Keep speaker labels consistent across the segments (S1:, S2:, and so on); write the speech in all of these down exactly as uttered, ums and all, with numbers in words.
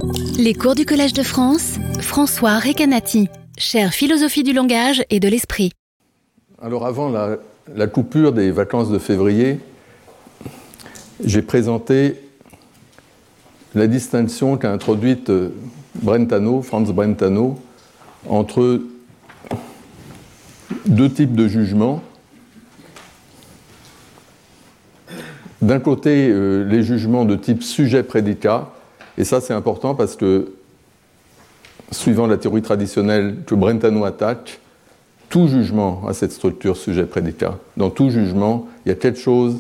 S1: Les cours du Collège de France, François Recanati, chère philosophie du langage et de l'esprit.
S2: Alors avant la, la coupure des vacances de février, j'ai présenté la distinction qu'a introduite Brentano, Franz Brentano, entre deux types de jugements. D'un côté, euh, les jugements de type sujet-prédicat, et ça c'est important parce que, suivant la théorie traditionnelle que Brentano attaque, tout jugement a cette structure sujet-prédicat. Dans tout jugement, il y a quelque chose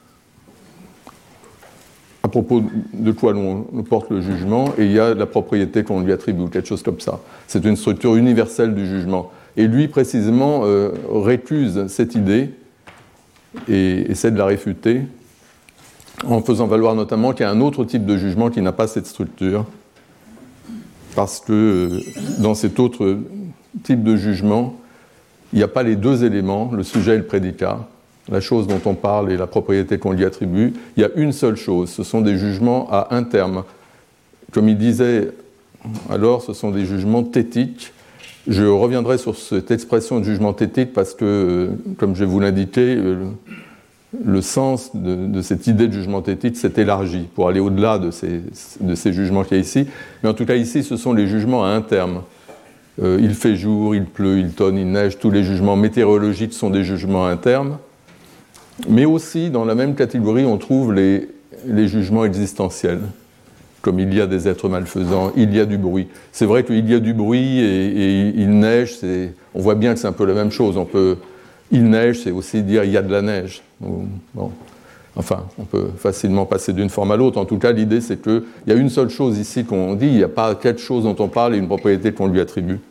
S2: à propos de quoi l'on porte le jugement, et il y a la propriété qu'on lui attribue, ou quelque chose comme ça. C'est une structure universelle du jugement. Et lui, précisément, euh, récuse cette idée et essaie de la réfuter, en faisant valoir notamment qu'il y a un autre type de jugement qui n'a pas cette structure, parce que euh, dans cet autre type de jugement, il n'y a pas les deux éléments, le sujet et le prédicat, la chose dont on parle et la propriété qu'on lui attribue. Il y a une seule chose, ce sont des jugements à un terme. Comme il disait alors, ce sont des jugements thétiques. Je reviendrai sur cette expression de jugement thétique parce que, comme je vais vous l'indiquer, le sens de, de cette idée de jugement thétique s'est élargi pour aller au-delà de ces, de ces jugements qu'il y a ici. Mais en tout cas, ici, ce sont les jugements à un terme. Euh, il fait jour, il pleut, il tonne, il neige. Tous les jugements météorologiques sont des jugements à un terme. Mais aussi, dans la même catégorie, on trouve les, les jugements existentiels. Comme il y a des êtres malfaisants, il y a du bruit. C'est vrai qu'il y a du bruit et, et il neige, c'est, on voit bien que c'est un peu la même chose. On peut, il neige, c'est aussi dire il y a de la neige. Bon. Enfin, on peut facilement passer d'une forme à l'autre. En tout cas, l'idée, c'est qu'il y a une seule chose ici qu'on dit, il n'y a pas quelque chose dont on parle et une propriété qu'on lui attribue.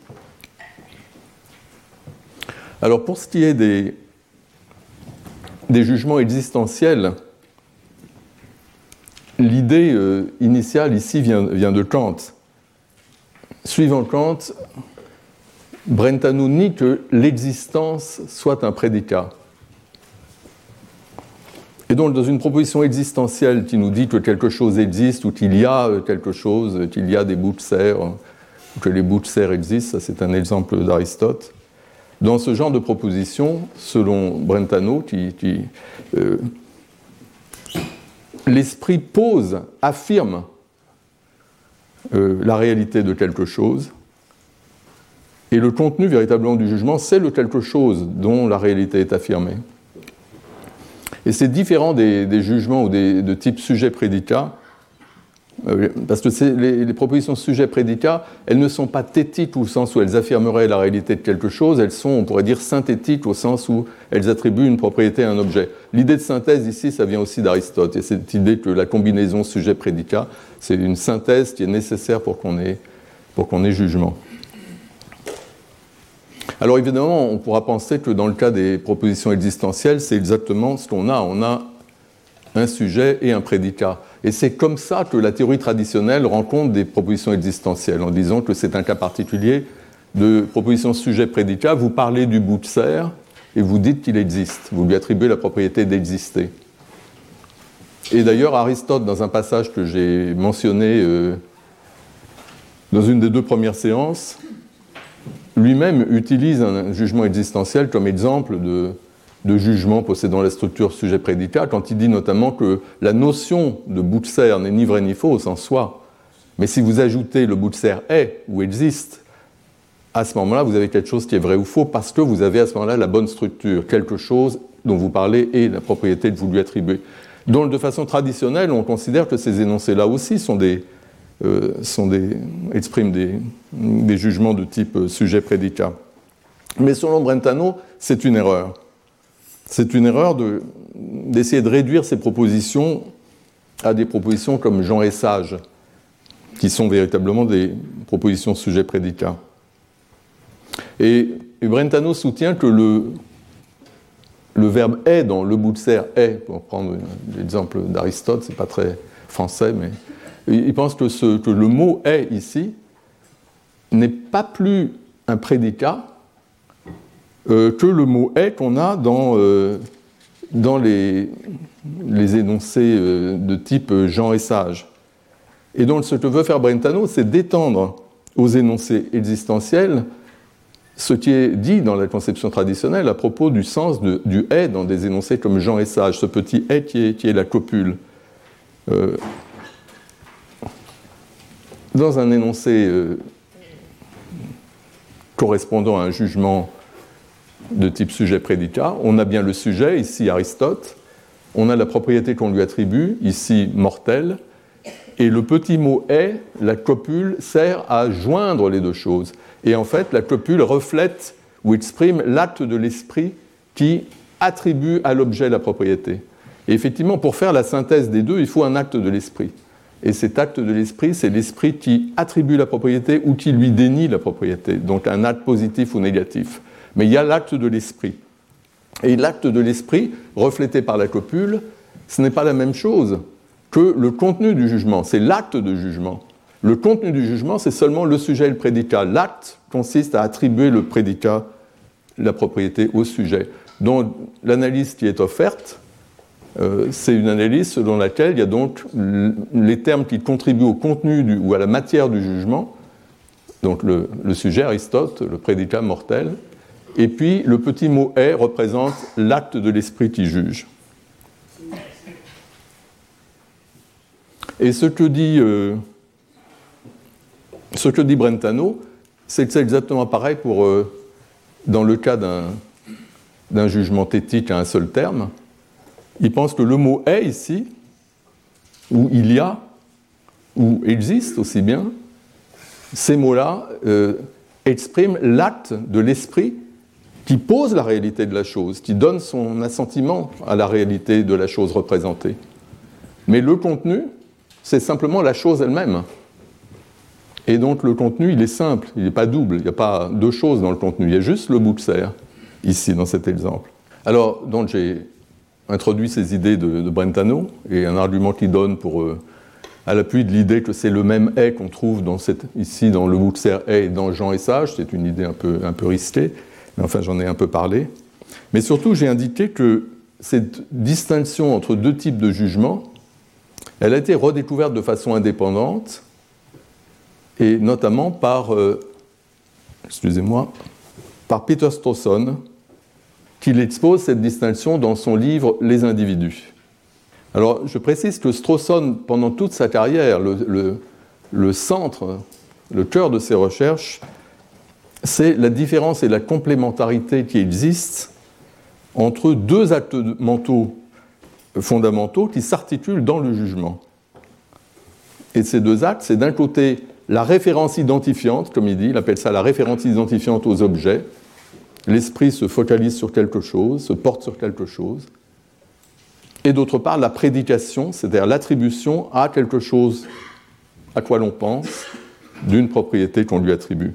S2: Alors, pour ce qui est des, des jugements existentiels, l'idée euh, initiale ici vient, vient de Kant. Suivant Kant, Brentano nie que l'existence soit un prédicat. Et donc, dans une proposition existentielle qui nous dit que quelque chose existe ou qu'il y a quelque chose, qu'il y a des bouts de serre, ou que les bouts de serre existent, ça c'est un exemple d'Aristote. Dans ce genre de proposition, selon Brentano, qui, qui, euh, l'esprit pose, affirme euh, la réalité de quelque chose, et le contenu véritablement du jugement, c'est le quelque chose dont la réalité est affirmée. Et c'est différent des, des jugements ou des, de type sujet-prédicat, euh, parce que c'est, les, les propositions sujet-prédicat, elles ne sont pas thétiques au sens où elles affirmeraient la réalité de quelque chose, elles sont, on pourrait dire, synthétiques au sens où elles attribuent une propriété à un objet. L'idée de synthèse ici, ça vient aussi d'Aristote, et cette idée que la combinaison sujet-prédicat, c'est une synthèse qui est nécessaire pour qu'on ait, pour qu'on ait jugement. Alors évidemment, on pourra penser que dans le cas des propositions existentielles, c'est exactement ce qu'on a. On a un sujet et un prédicat. Et c'est comme ça que la théorie traditionnelle rencontre des propositions existentielles, en disant que c'est un cas particulier de proposition sujet-prédicat. Vous parlez du bout de serre et vous dites qu'il existe. Vous lui attribuez la propriété d'exister. Et d'ailleurs, Aristote, dans un passage que j'ai mentionné euh, dans une des deux premières séances, lui-même utilise un jugement existentiel comme exemple de, de jugement possédant la structure sujet-prédicat, quand il dit notamment que la notion de bout de serre n'est ni vrai ni fausse en soi, mais si vous ajoutez le bout de serre est ou existe, à ce moment-là, vous avez quelque chose qui est vrai ou faux, parce que vous avez à ce moment-là la bonne structure, quelque chose dont vous parlez et la propriété que vous lui attribuez. Donc, de façon traditionnelle, on considère que ces énoncés-là aussi sont des... Euh, sont des, expriment des, des jugements de type euh, sujet-prédicat. Mais selon Brentano, c'est une erreur. C'est une erreur de, d'essayer de réduire ces propositions à des propositions comme Jean est sage, qui sont véritablement des propositions sujet-prédicat. Et, et Brentano soutient que le, le verbe est dans le bout de serre est, pour prendre l'exemple d'Aristote, c'est pas très français, mais il pense que, ce, que le mot « est » ici n'est pas plus un prédicat euh, que le mot « est » qu'on a dans, euh, dans les, les énoncés euh, de type « Jean est sage ». Et donc ce que veut faire Brentano, c'est d'étendre aux énoncés existentiels ce qui est dit dans la conception traditionnelle à propos du sens de, du « est » dans des énoncés comme Jean est sage, ce petit « est » qui est, qui est la copule. Euh, dans un énoncé euh, correspondant à un jugement de type sujet-prédicat, on a bien le sujet, ici Aristote, on a la propriété qu'on lui attribue, ici mortel, et le petit mot « est », la copule, sert à joindre les deux choses. Et en fait, la copule reflète ou exprime l'acte de l'esprit qui attribue à l'objet la propriété. Et effectivement, pour faire la synthèse des deux, il faut un acte de l'esprit. Et cet acte de l'esprit, c'est l'esprit qui attribue la propriété ou qui lui dénie la propriété, donc un acte positif ou négatif. Mais il y a l'acte de l'esprit. Et l'acte de l'esprit, reflété par la copule, ce n'est pas la même chose que le contenu du jugement, c'est l'acte de jugement. Le contenu du jugement, c'est seulement le sujet et le prédicat. L'acte consiste à attribuer le prédicat, la propriété, au sujet. Donc l'analyse qui est offerte, euh, c'est une analyse selon laquelle il y a donc les termes qui contribuent au contenu du, ou à la matière du jugement, donc le, le sujet, Aristote, le prédicat mortel, et puis le petit mot « est » représente l'acte de l'esprit qui juge. Et ce que dit, euh, ce que dit Brentano, c'est que c'est exactement pareil pour, euh, dans le cas d'un, d'un jugement thétique à un seul terme. Il pense que le mot « est » ici, ou « il y a », ou « existe » aussi bien, ces mots-là euh, expriment l'acte de l'esprit qui pose la réalité de la chose, qui donne son assentiment à la réalité de la chose représentée. Mais le contenu, c'est simplement la chose elle-même. Et donc le contenu, il est simple, il n'est pas double, il n'y a pas deux choses dans le contenu, il y a juste le bouxer, ici, dans cet exemple. Alors, donc j'ai introduit ces idées de, de Brentano, et un argument qu'il donne pour, euh, à l'appui de l'idée que c'est le même « est » qu'on trouve dans cette, ici dans le bouxer « est » et dans Jean et sage, c'est une idée un peu, un peu risquée, mais enfin j'en ai un peu parlé. Mais surtout, j'ai indiqué que cette distinction entre deux types de jugements, elle a été redécouverte de façon indépendante, et notamment par, euh, excusez-moi, par Peter Strawson, qui expose cette distinction dans son livre « Les individus ». Alors, je précise que Strawson, pendant toute sa carrière, le, le, le centre, le cœur de ses recherches, c'est la différence et la complémentarité qui existent entre deux actes mentaux fondamentaux qui s'articulent dans le jugement. Et ces deux actes, c'est d'un côté la référence identifiante, comme il dit, il appelle ça la référence identifiante aux objets. L'esprit se focalise sur quelque chose, se porte sur quelque chose. Et d'autre part, la prédication, c'est-à-dire l'attribution à quelque chose à quoi l'on pense, d'une propriété qu'on lui attribue.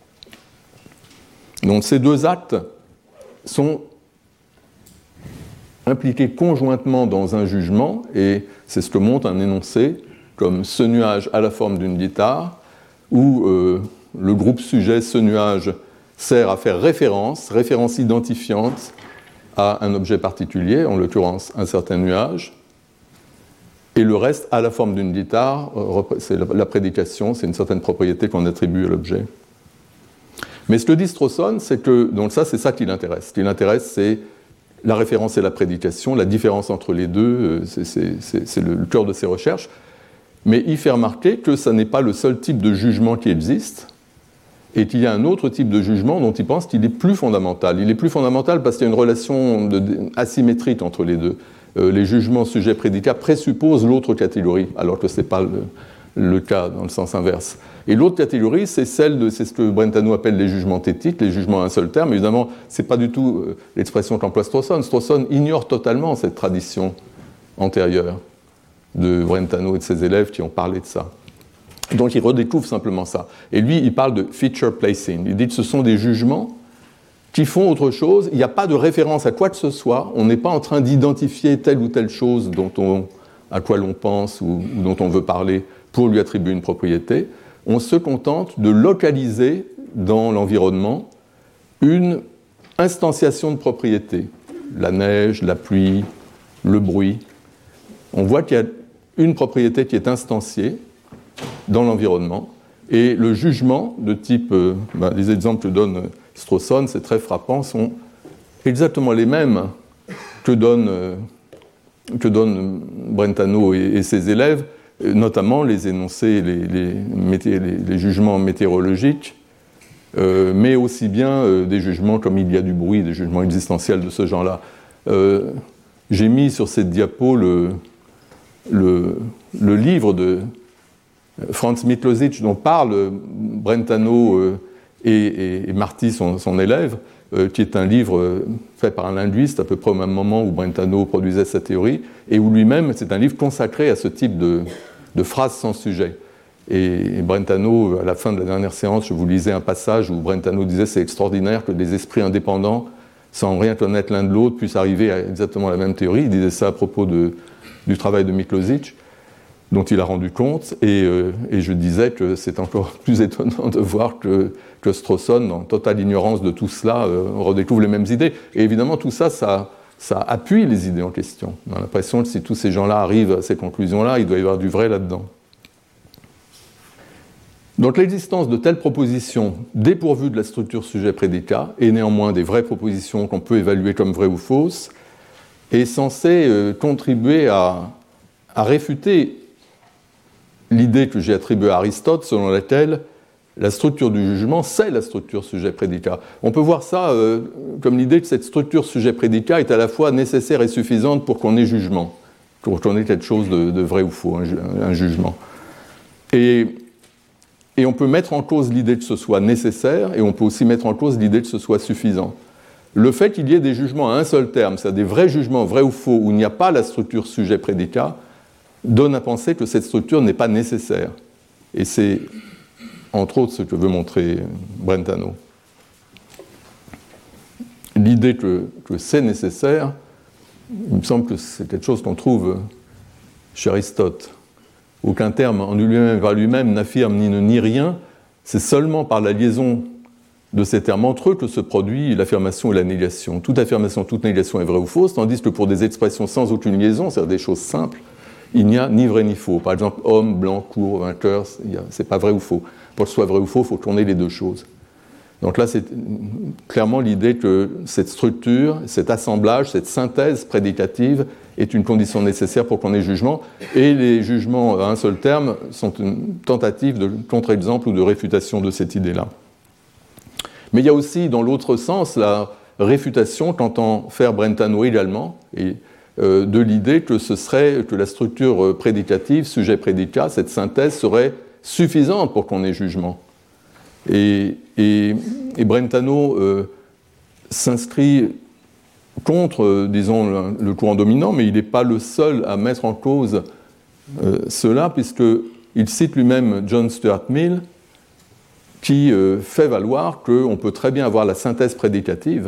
S2: Donc ces deux actes sont impliqués conjointement dans un jugement, et c'est ce que montre un énoncé, comme ce nuage a la forme d'une guitare, où euh, le groupe sujet, ce nuage, sert à faire référence, référence identifiante à un objet particulier, en l'occurrence un certain nuage, et le reste a la forme d'une guitare, c'est la prédication, c'est une certaine propriété qu'on attribue à l'objet. Mais ce que dit Strawson, c'est que, donc ça, c'est ça qui l'intéresse. Ce qui l'intéresse, c'est la référence et la prédication, la différence entre les deux, c'est, c'est, c'est, c'est le cœur de ses recherches. Mais il fait remarquer que ce n'est pas le seul type de jugement qui existe, et qu'il y a un autre type de jugement dont il pense qu'il est plus fondamental. Il est plus fondamental parce qu'il y a une relation de, de, asymétrique entre les deux. Euh, les jugements sujet-prédicat présupposent l'autre catégorie, alors que ce n'est pas le, le cas dans le sens inverse. Et l'autre catégorie, c'est celle de, c'est ce que Brentano appelle les jugements thétiques, les jugements à un seul terme. Évidemment, ce n'est pas du tout euh, l'expression qu'emploie Strawson. Strawson ignore totalement cette tradition antérieure de Brentano et de ses élèves qui ont parlé de ça. Donc il redécouvre simplement ça. Et lui, il parle de feature placing. Il dit que ce sont des jugements qui font autre chose. Il n'y a pas de référence à quoi que ce soit. On n'est pas en train d'identifier telle ou telle chose dont on, à quoi l'on pense ou, ou dont on veut parler pour lui attribuer une propriété. On se contente de localiser dans l'environnement une instantiation de propriété. La neige, la pluie, le bruit. On voit qu'il y a une propriété qui est instanciée dans l'environnement. Et le jugement de type, euh, ben, les exemples que donne Strawson, c'est très frappant, sont exactement les mêmes que donne, euh, que donne Brentano et, et ses élèves, notamment les énoncés, les, les, mété- les, les jugements météorologiques, euh, mais aussi bien euh, des jugements comme il y a du bruit, des jugements existentiels de ce genre-là. Euh, j'ai mis sur cette diapo le, le, le livre de Franz Miklosic dont parle Brentano euh, et, et, et Marty, son, son élève, euh, qui est un livre euh, fait par un linguiste à peu près au même moment où Brentano produisait sa théorie, et où lui-même, c'est un livre consacré à ce type de, de phrases sans sujet. Et, et Brentano, à la fin de la dernière séance, je vous lisais un passage où Brentano disait « c'est extraordinaire que des esprits indépendants, sans rien connaître l'un de l'autre, puissent arriver à exactement la même théorie ». Il disait ça à propos de, du travail de Miklosic, dont il a rendu compte, et, euh, et je disais que c'est encore plus étonnant de voir que, que Strawson, en totale ignorance de tout cela, euh, redécouvre les mêmes idées. Et évidemment, tout ça, ça, ça appuie les idées en question. On a l'impression que si tous ces gens-là arrivent à ces conclusions-là, il doit y avoir du vrai là-dedans. Donc l'existence de telles propositions dépourvues de la structure sujet-prédicat, et néanmoins des vraies propositions qu'on peut évaluer comme vraies ou fausses, est censée euh, contribuer à, à réfuter l'idée que j'ai attribuée à Aristote, selon laquelle la structure du jugement, c'est la structure sujet-prédicat. On peut voir ça euh, comme l'idée que cette structure sujet-prédicat est à la fois nécessaire et suffisante pour qu'on ait jugement, pour qu'on ait quelque chose de, de vrai ou faux, un, un jugement. Et, et on peut mettre en cause l'idée que ce soit nécessaire, et on peut aussi mettre en cause l'idée que ce soit suffisant. Le fait qu'il y ait des jugements à un seul terme, c'est-à-dire des vrais jugements, vrais ou faux, où il n'y a pas la structure sujet-prédicat, donne à penser que cette structure n'est pas nécessaire. Et c'est, entre autres, ce que veut montrer Brentano. L'idée que, que c'est nécessaire, il me semble que c'est quelque chose qu'on trouve chez Aristote. Aucun terme en lui-même par lui-même n'affirme ni ne nie rien, c'est seulement par la liaison de ces termes entre eux que se produit l'affirmation et la négation. Toute affirmation, toute négation est vraie ou fausse, tandis que pour des expressions sans aucune liaison, c'est-à-dire des choses simples, il n'y a ni vrai ni faux. Par exemple, homme, blanc, court, vainqueur, ce n'est pas vrai ou faux. Pour que ce soit vrai ou faux, il faut tourner les deux choses. Donc là, c'est clairement l'idée que cette structure, cet assemblage, cette synthèse prédicative est une condition nécessaire pour qu'on ait jugement. Et les jugements à un seul terme sont une tentative de contre-exemple ou de réfutation de cette idée-là. Mais il y a aussi, dans l'autre sens, la réfutation qu'entend faire Brentano également, et euh, de l'idée que ce serait que la structure prédicative, sujet-prédicat, cette synthèse serait suffisante pour qu'on ait jugement. Et, et, et Brentano euh, s'inscrit contre, euh, disons, le, le courant dominant, mais il n'est pas le seul à mettre en cause euh, cela, puisqu'il cite lui-même John Stuart Mill, qui euh, fait valoir qu'on peut très bien avoir la synthèse prédicative,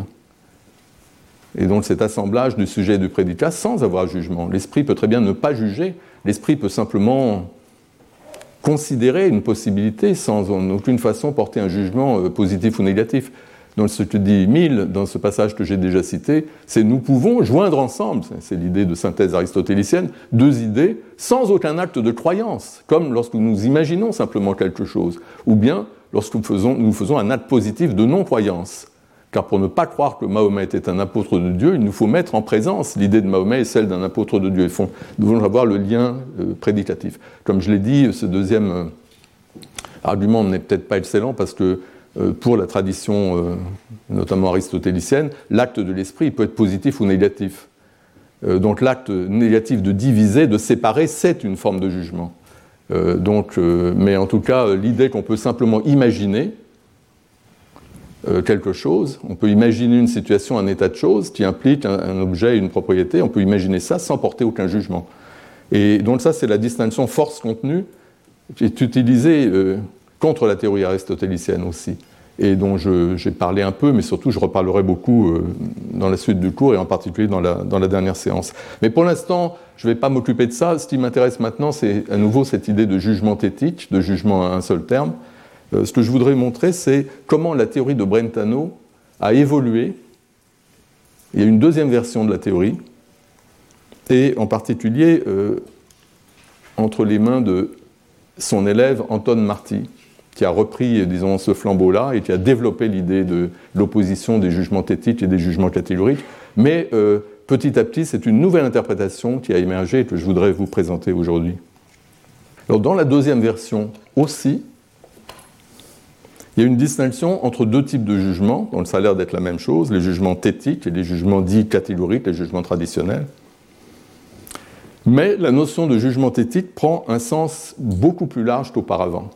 S2: et donc cet assemblage du sujet et du prédicat sans avoir jugement. L'esprit peut très bien ne pas juger, l'esprit peut simplement considérer une possibilité sans en aucune façon porter un jugement euh, positif ou négatif. Donc ce que dit Mill dans ce passage que j'ai déjà cité, c'est nous pouvons joindre ensemble, c'est l'idée de synthèse aristotélicienne, deux idées sans aucun acte de croyance, comme lorsque nous imaginons simplement quelque chose, ou bien lorsque nous faisons, nous faisons un acte positif de non-croyance. Car pour ne pas croire que Mahomet était un apôtre de Dieu, il nous faut mettre en présence l'idée de Mahomet et celle d'un apôtre de Dieu. Nous devons avoir le lien euh, prédicatif. Comme je l'ai dit, ce deuxième euh, argument n'est peut-être pas excellent parce que euh, pour la tradition, euh, notamment aristotélicienne, l'acte de l'esprit peut être positif ou négatif. Euh, donc l'acte négatif de diviser, de séparer, c'est une forme de jugement. Euh, donc, euh, mais en tout cas, l'idée qu'on peut simplement imaginer euh, quelque chose, on peut imaginer une situation, un état de choses qui implique un, un objet, une propriété, on peut imaginer ça sans porter aucun jugement. Et donc ça, c'est la distinction force-contenu qui est utilisée euh, contre la théorie aristotélicienne aussi, et dont je, j'ai parlé un peu, mais surtout je reparlerai beaucoup euh, dans la suite du cours, et en particulier dans la, dans la dernière séance. Mais pour l'instant, je ne vais pas m'occuper de ça. Ce qui m'intéresse maintenant, c'est à nouveau cette idée de jugement éthique, de jugement à un seul terme. Euh, ce que je voudrais montrer, c'est comment la théorie de Brentano a évolué. Il y a une deuxième version de la théorie, et en particulier euh, entre les mains de son élève Anton Marty, qui a repris, disons, ce flambeau-là et qui a développé l'idée de l'opposition des jugements thétiques et des jugements catégoriques. Mais euh, petit à petit, c'est une nouvelle interprétation qui a émergé et que je voudrais vous présenter aujourd'hui. Alors, dans la deuxième version aussi, il y a une distinction entre deux types de jugements, dont ça a l'air d'être la même chose, les jugements thétiques et les jugements dits catégoriques, les jugements traditionnels. Mais la notion de jugement thétique prend un sens beaucoup plus large qu'auparavant.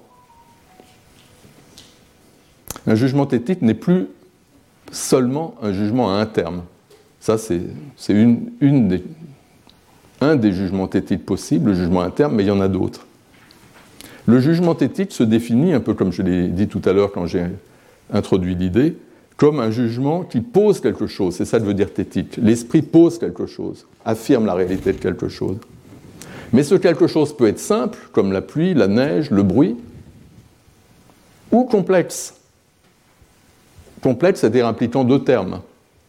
S2: Un jugement thétique n'est plus seulement un jugement à un terme. Ça, c'est, c'est une, une des, un des jugements thétiques possibles, le jugement à un terme, mais il y en a d'autres. Le jugement thétique se définit, un peu comme je l'ai dit tout à l'heure quand j'ai introduit l'idée, comme un jugement qui pose quelque chose. C'est ça que veut dire thétique. L'esprit pose quelque chose, affirme la réalité de quelque chose. Mais ce quelque chose peut être simple, comme la pluie, la neige, le bruit, ou complexe. Complexe, c'est-à-dire impliquant deux termes.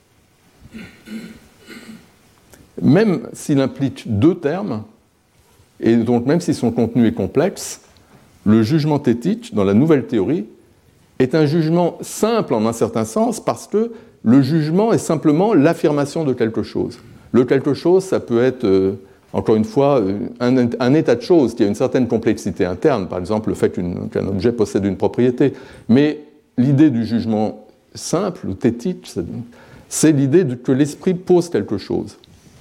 S2: Même s'il implique deux termes, et donc même si son contenu est complexe, le jugement thétique, dans la nouvelle théorie, est un jugement simple en un certain sens, parce que le jugement est simplement l'affirmation de quelque chose. Le quelque chose, ça peut être, euh, encore une fois, un, un état de choses qui a une certaine complexité interne, par exemple le fait qu'une, qu'un objet possède une propriété. Mais l'idée du jugement simple ou thétique, c'est l'idée de, que l'esprit pose quelque chose.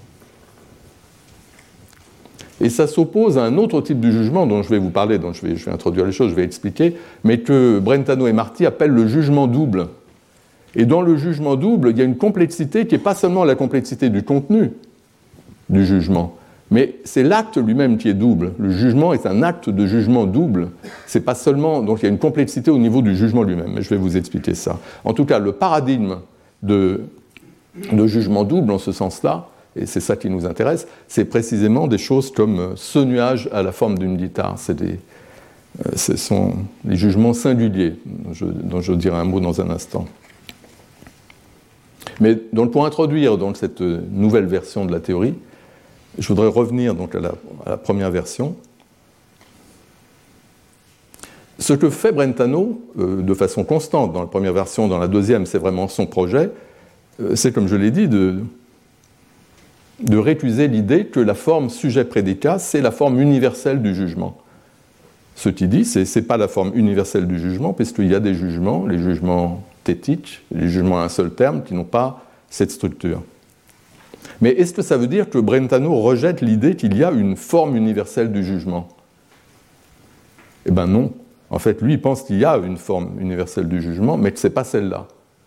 S2: Et ça s'oppose à un autre type de jugement dont je vais vous parler, dont je vais, je vais introduire les choses, je vais expliquer, mais que Brentano et Marty appellent le jugement double. Et dans le jugement double, il y a une complexité qui n'est pas seulement la complexité du contenu du jugement, mais c'est l'acte lui-même qui est double. Le jugement est un acte de jugement double. C'est pas seulement, donc il y a une complexité au niveau du jugement lui-même, mais je vais vous expliquer ça. En tout cas, le paradigme de, de jugement double, en ce sens-là, et c'est ça qui nous intéresse, c'est précisément des choses comme ce nuage à la forme d'une guitare. C'est des, ce sont les jugements singuliers, dont je, dont je dirai un mot dans un instant. Mais donc, pour introduire donc, cette nouvelle version de la théorie, je voudrais revenir donc, à, la, à la première version. Ce que fait Brentano, euh, de façon constante, dans la première version, dans la deuxième, c'est vraiment son projet, euh, c'est, comme je l'ai dit, de... de récuser l'idée que la forme sujet-prédicat, c'est la forme universelle du jugement. Ce qu'il dit, c'est que ce n'est pas la forme universelle du jugement, puisqu'il y a des jugements, les jugements thétiques, les jugements à un seul terme, qui n'ont pas cette structure. Mais est-ce que ça veut dire que Brentano rejette l'idée qu'il y a une forme universelle du jugement ? Eh bien non. En fait, lui, il pense qu'il y a une forme universelle du jugement, mais que ce n'est pas celle-là.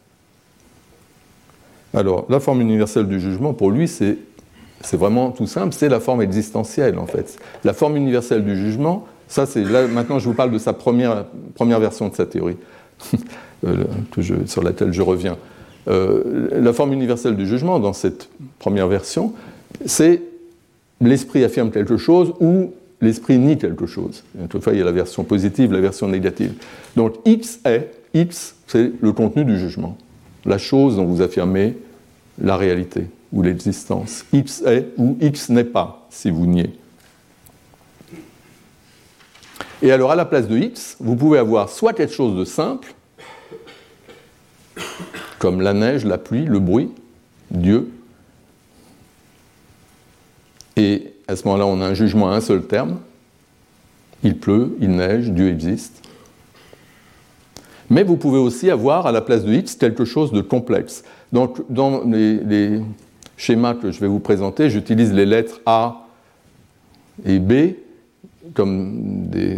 S2: Alors, la forme universelle du jugement, pour lui, c'est C'est vraiment tout simple, c'est la forme existentielle en fait. La forme universelle du jugement, ça c'est là maintenant je vous parle de sa première, première version de sa théorie, que je, sur laquelle je reviens. Euh, la forme universelle du jugement, dans cette première version, c'est l'esprit affirme quelque chose ou l'esprit nie quelque chose. Toutefois, il y a la version positive, la version négative. Donc X est, X c'est le contenu du jugement, la chose dont vous affirmez la réalité ou l'existence. X est ou X n'est pas, si vous niez. Et alors, à la place de X, vous pouvez avoir soit quelque chose de simple, comme la neige, la pluie, le bruit, Dieu. Et à ce moment-là, on a un jugement à un seul terme. Il pleut, il neige, Dieu existe. Mais vous pouvez aussi avoir, à la place de X, quelque chose de complexe. Donc, dans les, les schémas que je vais vous présenter, j'utilise les lettres A et B comme des,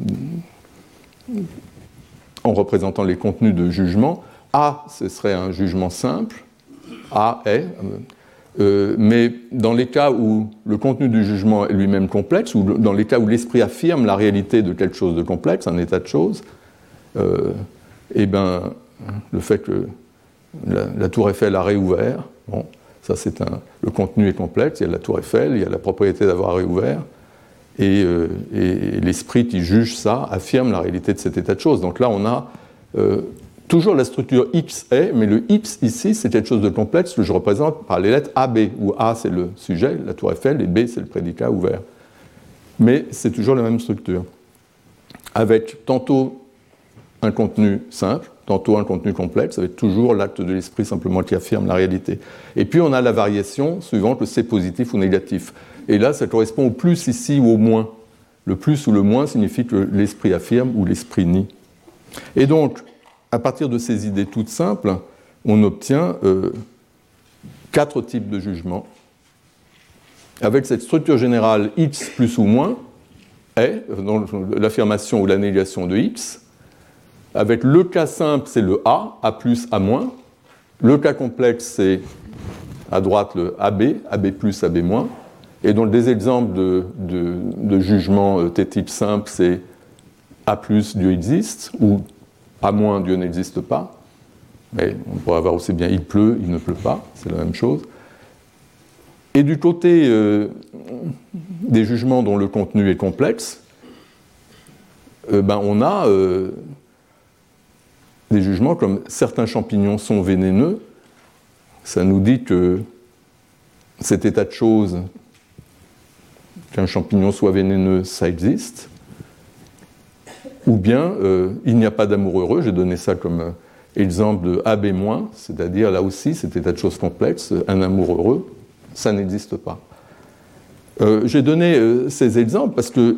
S2: en représentant les contenus de jugement. A, ce serait un jugement simple, A est, euh, mais dans les cas où le contenu du jugement est lui-même complexe, ou dans les cas où l'esprit affirme la réalité de quelque chose de complexe, un état de choses, euh, et bien, le fait que la, la tour Eiffel a réouvert, bon, ça c'est un, le contenu est complexe, il y a la tour Eiffel, il y a la propriété d'avoir réouvert, et, euh, et, et l'esprit qui juge ça affirme la réalité de cet état de choses. Donc là, on a euh, toujours la structure X est, mais le X ici, c'est quelque chose de complexe que je représente par les lettres A B, où A c'est le sujet, la tour Eiffel, et B c'est le prédicat ouvert. Mais c'est toujours la même structure. avec tantôt un contenu simple, tantôt un contenu complexe, avec toujours l'acte de l'esprit simplement qui affirme la réalité. Et puis on a la variation suivant que c'est positif ou négatif. Et là, ça correspond au plus ici ou au moins. Le plus ou le moins signifie que l'esprit affirme ou l'esprit nie. Et donc, à partir de ces idées toutes simples, on obtient euh, quatre types de jugements. Avec cette structure générale X plus ou moins, est, dans l'affirmation ou la négation de X. Avec le cas simple, c'est le A, A plus, A moins. Le cas complexe, c'est à droite le A B, A B plus, A B moins. Et donc des exemples de, de, de jugements T type simple, c'est A plus, Dieu existe, ou A moins, Dieu n'existe pas. Mais on pourrait avoir aussi bien il pleut, il ne pleut pas, c'est la même chose. Et du côté euh, des jugements dont le contenu est complexe, euh, ben on a euh, des jugements comme certains champignons sont vénéneux. Ça nous dit que cet état de choses, qu'un champignon soit vénéneux, ça existe. Ou bien, euh, il n'y a pas d'amour heureux. J'ai donné ça comme euh, exemple de A B-, c'est-à-dire là aussi, cet état de choses complexe, un amour heureux, ça n'existe pas. Euh, j'ai donné euh, ces exemples parce que,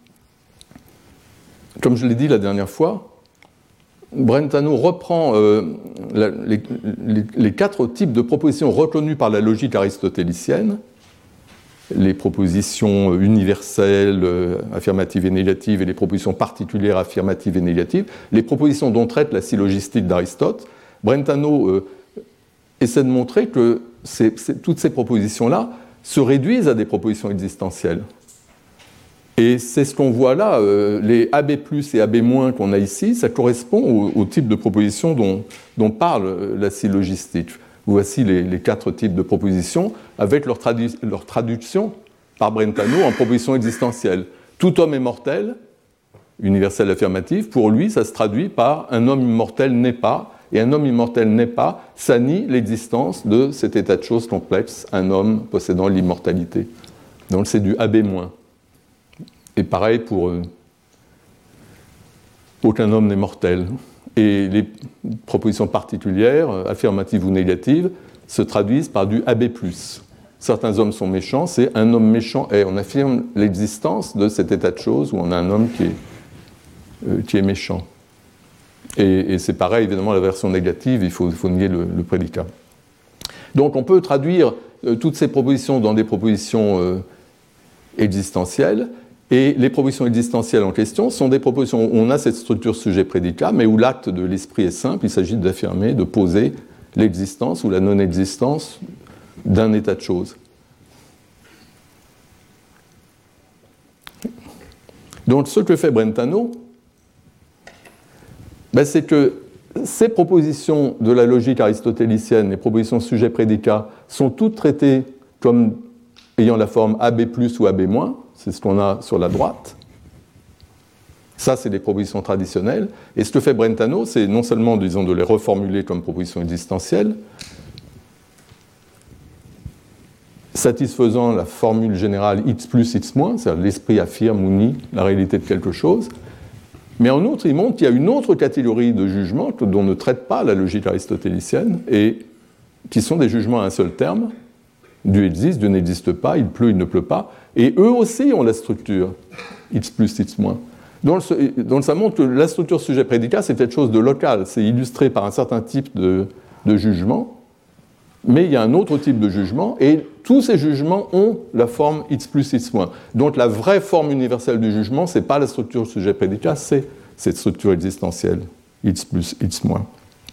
S2: comme je l'ai dit la dernière fois, Brentano reprend euh, la, les, les, les quatre types de propositions reconnues par la logique aristotélicienne, les propositions universelles, euh, affirmatives et négatives, et les propositions particulières, affirmatives et négatives, les propositions dont traite la syllogistique d'Aristote. Brentano euh, essaie de montrer que ces, ces, toutes ces propositions-là se réduisent à des propositions existentielles. Et c'est ce qu'on voit là, euh, les A B plus et A B moins qu'on a ici, ça correspond au, au type de propositions dont, dont parle la syllogistique. Voici les, les quatre types de propositions avec leur, tradu- leur traduction par Brentano en propositions existentielles. Tout homme est mortel, universel affirmatif, pour lui ça se traduit par un homme immortel n'est pas, et un homme immortel n'est pas, ça nie l'existence de cet état de choses complexe, un homme possédant l'immortalité. Donc c'est du A B moins. Et pareil pour euh, aucun homme n'est mortel. Et les propositions particulières, affirmatives ou négatives, se traduisent par du A B plus. Certains hommes sont méchants, c'est un homme méchant est. On affirme l'existence de cet état de choses où on a un homme qui est, euh, qui est méchant. Et, et c'est pareil, évidemment, la version négative, il faut, il faut nier le, le prédicat. Donc on peut traduire euh, toutes ces propositions dans des propositions euh, existentielles. Et les propositions existentielles en question sont des propositions où on a cette structure sujet-prédicat, mais où l'acte de l'esprit est simple, il s'agit d'affirmer, de poser l'existence ou la non-existence d'un état de choses. Donc ce que fait Brentano, ben, c'est que ces propositions de la logique aristotélicienne, les propositions sujet-prédicat, sont toutes traitées comme ayant la forme A B plus ou A B moins. C'est ce qu'on a sur la droite. Ça, c'est des propositions traditionnelles. Et ce que fait Brentano, c'est non seulement, disons, de les reformuler comme propositions existentielles, satisfaisant la formule générale X plus, X moins, c'est-à-dire l'esprit affirme ou nie la réalité de quelque chose. Mais en outre, il montre qu'il y a une autre catégorie de jugements dont ne traite pas la logique aristotélicienne, et qui sont des jugements à un seul terme. Dieu existe, Dieu n'existe pas, il pleut, il ne pleut pas. Et eux aussi ont la structure X plus, X moins. Donc, donc ça montre que la structure sujet-prédicat, c'est quelque chose de local. C'est illustré par un certain type de, de jugement. Mais il y a un autre type de jugement. Et tous ces jugements ont la forme X plus, X moins. Donc la vraie forme universelle du jugement, ce n'est pas la structure sujet-prédicat, c'est cette structure existentielle, X plus, X moins.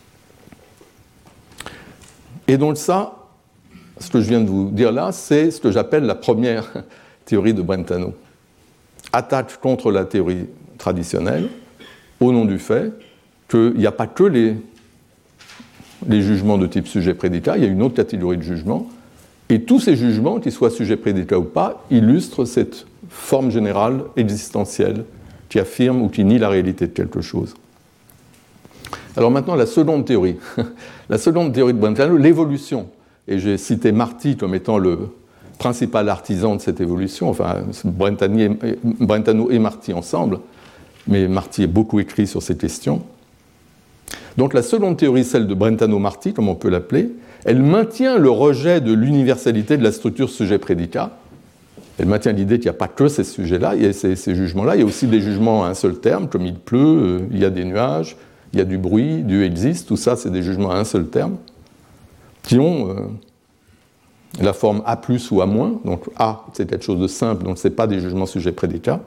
S2: Et donc ça, ce que je viens de vous dire là, c'est ce que j'appelle la première théorie de Brentano. Attaque contre la théorie traditionnelle au nom du fait qu'il n'y a pas que les, les jugements de type sujet-prédicat, il y a une autre catégorie de jugements, et tous ces jugements, qu'ils soient sujet-prédicat ou pas, illustrent cette forme générale existentielle qui affirme ou qui nie la réalité de quelque chose. Alors maintenant, la seconde théorie. La seconde théorie de Brentano, l'évolution. Et j'ai cité Marty comme étant le principal artisan de cette évolution, enfin Brentano et Marty ensemble. mais Marty a beaucoup écrit sur ces questions. Donc la seconde théorie, celle de Brentano-Marty, comme on peut l'appeler, elle maintient le rejet de l'universalité de la structure sujet-prédicat. Elle maintient l'idée qu'il n'y a pas que ces sujets-là, il y a ces, ces jugements-là, il y a aussi des jugements à un seul terme, comme il pleut, euh, il y a des nuages, il y a du bruit, Dieu existe, tout ça c'est des jugements à un seul terme, qui ont euh, la forme A plus ou A moins, donc A c'est quelque chose de simple, donc ce n'est pas des jugements sujet-prédicat.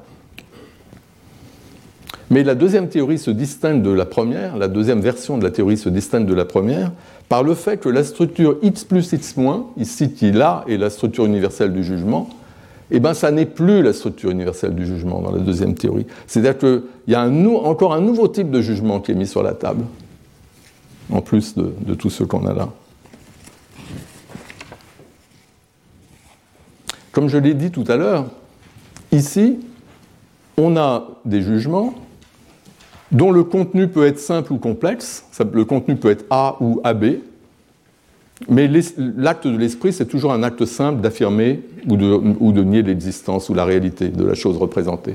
S2: Mais la deuxième théorie se distingue de la première, la deuxième version de la théorie se distingue de la première, par le fait que la structure X plus X moins, ici qui là est la structure universelle du jugement, eh bien ça n'est plus la structure universelle du jugement dans la deuxième théorie. C'est-à-dire qu'il y a un nou- encore un nouveau type de jugement qui est mis sur la table, en plus de, de tout ce qu'on a là. Comme je l'ai dit tout à l'heure, ici, on a des jugements dont le contenu peut être simple ou complexe. Le contenu peut être A ou A B, mais l'acte de l'esprit, c'est toujours un acte simple d'affirmer ou de, ou de nier l'existence ou la réalité de la chose représentée.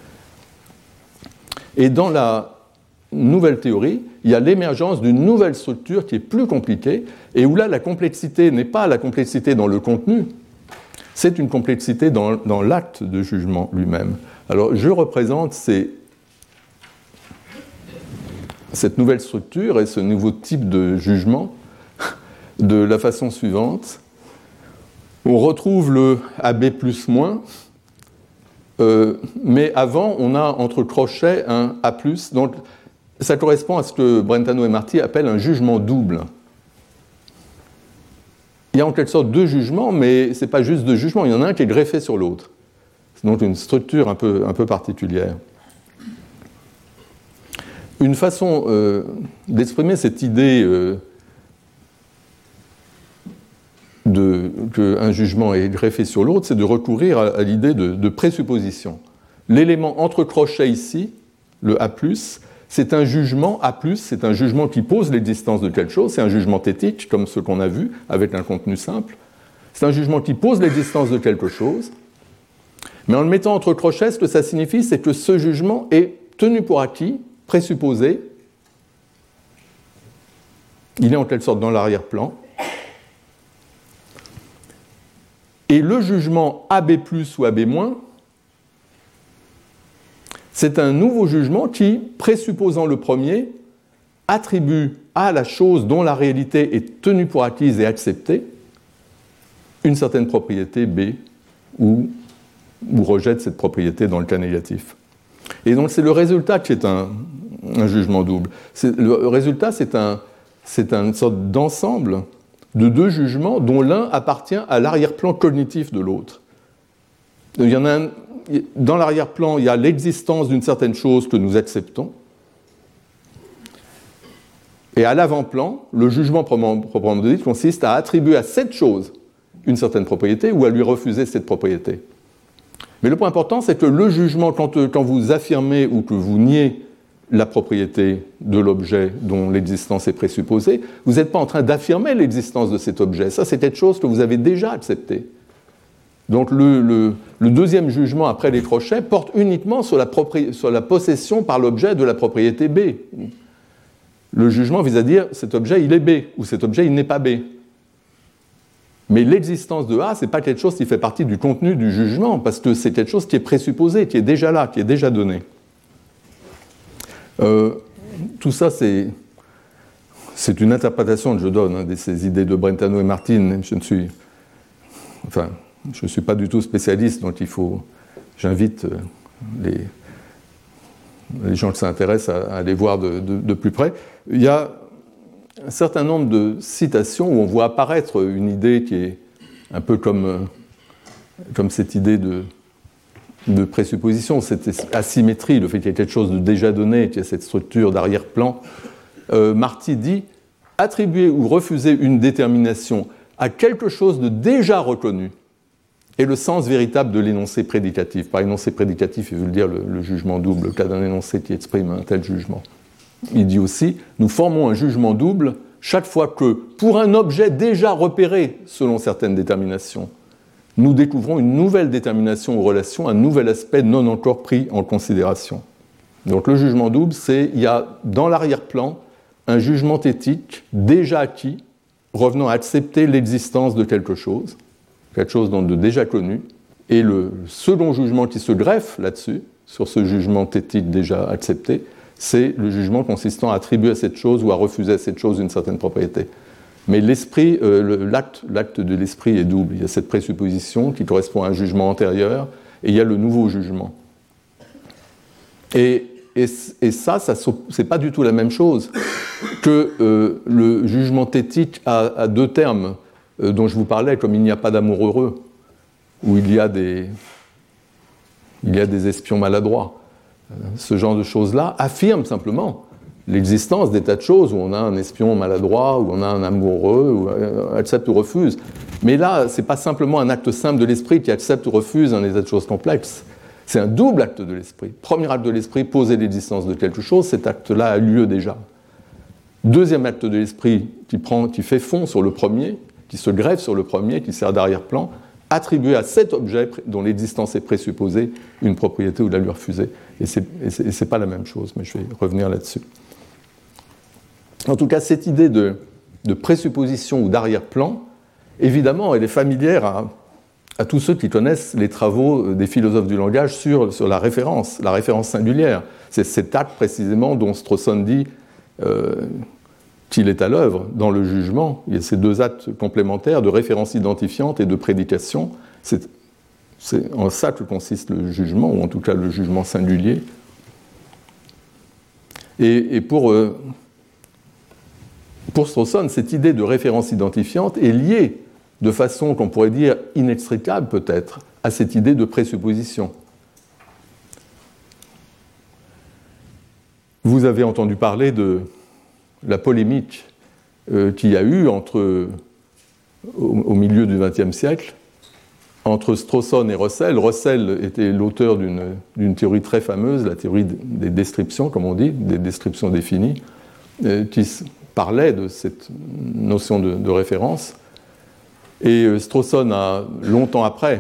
S2: Et dans la nouvelle théorie, il y a l'émergence d'une nouvelle structure qui est plus compliquée, et où là, la complexité n'est pas la complexité dans le contenu, c'est une complexité dans, dans l'acte de jugement lui-même. Alors, je représente ces cette nouvelle structure et ce nouveau type de jugement de la façon suivante. On retrouve le A B plus moins, euh, mais avant, on a entre crochets un A plus. Donc, ça correspond à ce que Brentano et Marty appellent un jugement double. Il y a en quelque sorte deux jugements, mais ce n'est pas juste deux jugements, il y en a un qui est greffé sur l'autre. C'est donc une structure un peu, un peu particulière. Une façon euh, d'exprimer cette idée euh, de, qu'un jugement est greffé sur l'autre, c'est de recourir à, à l'idée de, de présupposition. L'élément entre crochets ici, le A plus, c'est un jugement A plus, c'est un jugement qui pose l'existence de quelque chose, c'est un jugement thétique, comme ce qu'on a vu, avec un contenu simple. C'est un jugement qui pose l'existence de quelque chose, mais en le mettant entre crochets, ce que ça signifie, c'est que ce jugement est tenu pour acquis, présupposé, il est en quelque sorte dans l'arrière-plan, et le jugement A B plus ou A B moins, c'est un nouveau jugement qui, présupposant le premier, attribue à la chose dont la réalité est tenue pour acquise et acceptée une certaine propriété B, ou, ou rejette cette propriété dans le cas négatif. Et donc c'est le résultat qui est un, un jugement double. C'est, le résultat, c'est, un, c'est une sorte d'ensemble de deux jugements dont l'un appartient à l'arrière-plan cognitif de l'autre. Il y en a un, dans l'arrière-plan, il y a l'existence d'une certaine chose que nous acceptons. Et à l'avant-plan, le jugement proprement dit consiste à attribuer à cette chose une certaine propriété ou à lui refuser cette propriété. Mais le point important, c'est que le jugement, quand, quand vous affirmez ou que vous niez la propriété de l'objet dont l'existence est présupposée, vous n'êtes pas en train d'affirmer l'existence de cet objet. Ça, c'est quelque chose que vous avez déjà accepté. Donc le, le, le deuxième jugement après les crochets porte uniquement sur la, propri- sur la possession par l'objet de la propriété B. Le jugement vise à dire cet objet il est B ou cet objet il n'est pas B. Mais l'existence de A, ce n'est pas quelque chose qui fait partie du contenu du jugement, parce que c'est quelque chose qui est présupposé, qui est déjà là, qui est déjà donné. Euh, tout ça, c'est, c'est une interprétation que je donne hein, de ces idées de Brentano et Martin. Je ne suis, enfin, je ne suis pas du tout spécialiste, donc il faut, j'invite les, les gens qui s'intéressent à, à aller voir de, de, de plus près. Il y a un certain nombre de citations où on voit apparaître une idée qui est un peu comme, comme cette idée de, de présupposition, cette asymétrie, le fait qu'il y ait quelque chose de déjà donné, qu'il y ait cette structure d'arrière-plan. Euh, Marty dit « attribuer ou refuser une détermination à quelque chose de déjà reconnu est le sens véritable de l'énoncé prédicatif ». Par énoncé prédicatif, il veut dire le, le jugement double, le cas d'un énoncé qui exprime un tel jugement. Il dit aussi, nous formons un jugement double chaque fois que, pour un objet déjà repéré selon certaines déterminations, nous découvrons une nouvelle détermination ou relation, un nouvel aspect non encore pris en considération. Donc le jugement double, c'est il y a dans l'arrière-plan un jugement éthique déjà acquis, revenant à accepter l'existence de quelque chose, quelque chose de déjà connu, et le second jugement qui se greffe là-dessus, sur ce jugement éthique déjà accepté, c'est le jugement consistant à attribuer à cette chose ou à refuser à cette chose une certaine propriété. Mais l'esprit, euh, l'acte, l'acte de l'esprit est double. Il y a cette présupposition qui correspond à un jugement antérieur, et il y a le nouveau jugement. Et, et, et ça, ça c'est pas du tout la même chose que euh, le jugement éthique à, à deux termes euh, dont je vous parlais, comme il n'y a pas d'amour heureux, où il y a des, il y a des espions maladroits. Euh, ce genre de choses-là affirme simplement l'existence des tas de choses où on a un espion maladroit, où on a un amoureux, où on accepte ou refuse. Mais là, ce n'est pas simplement un acte simple de l'esprit qui accepte ou refuse un état de choses complexes. C'est un double acte de l'esprit. Premier acte de l'esprit, poser l'existence de quelque chose, cet acte-là a lieu déjà. Deuxième acte de l'esprit qui, prend, qui fait fond sur le premier, qui se greffe sur le premier, qui sert d'arrière-plan, attribuer à cet objet dont l'existence est présupposée une propriété ou la lui refuser. Et ce n'est pas la même chose, mais je vais revenir là-dessus. En tout cas, cette idée de, de présupposition ou d'arrière-plan, évidemment, elle est familière à, à tous ceux qui connaissent les travaux des philosophes du langage sur, sur la référence, la référence singulière. C'est cet acte précisément dont Strawson dit euh, qu'il est à l'œuvre dans le jugement. Il y a ces deux actes complémentaires de référence identifiante et de prédication. C'est, c'est en ça que consiste le jugement, ou en tout cas le jugement singulier. Et, et pour... Euh, Pour Strawson, cette idée de référence identifiante est liée de façon qu'on pourrait dire inextricable peut-être à cette idée de présupposition. Vous avez entendu parler de la polémique euh, qu'il y a eu entre, au, au milieu du vingtième siècle entre Strawson et Russell. Russell était l'auteur d'une, d'une théorie très fameuse, la théorie des descriptions, comme on dit, des descriptions définies, euh, qui parlait de cette notion de, de référence. Et euh, Strawson a, longtemps après,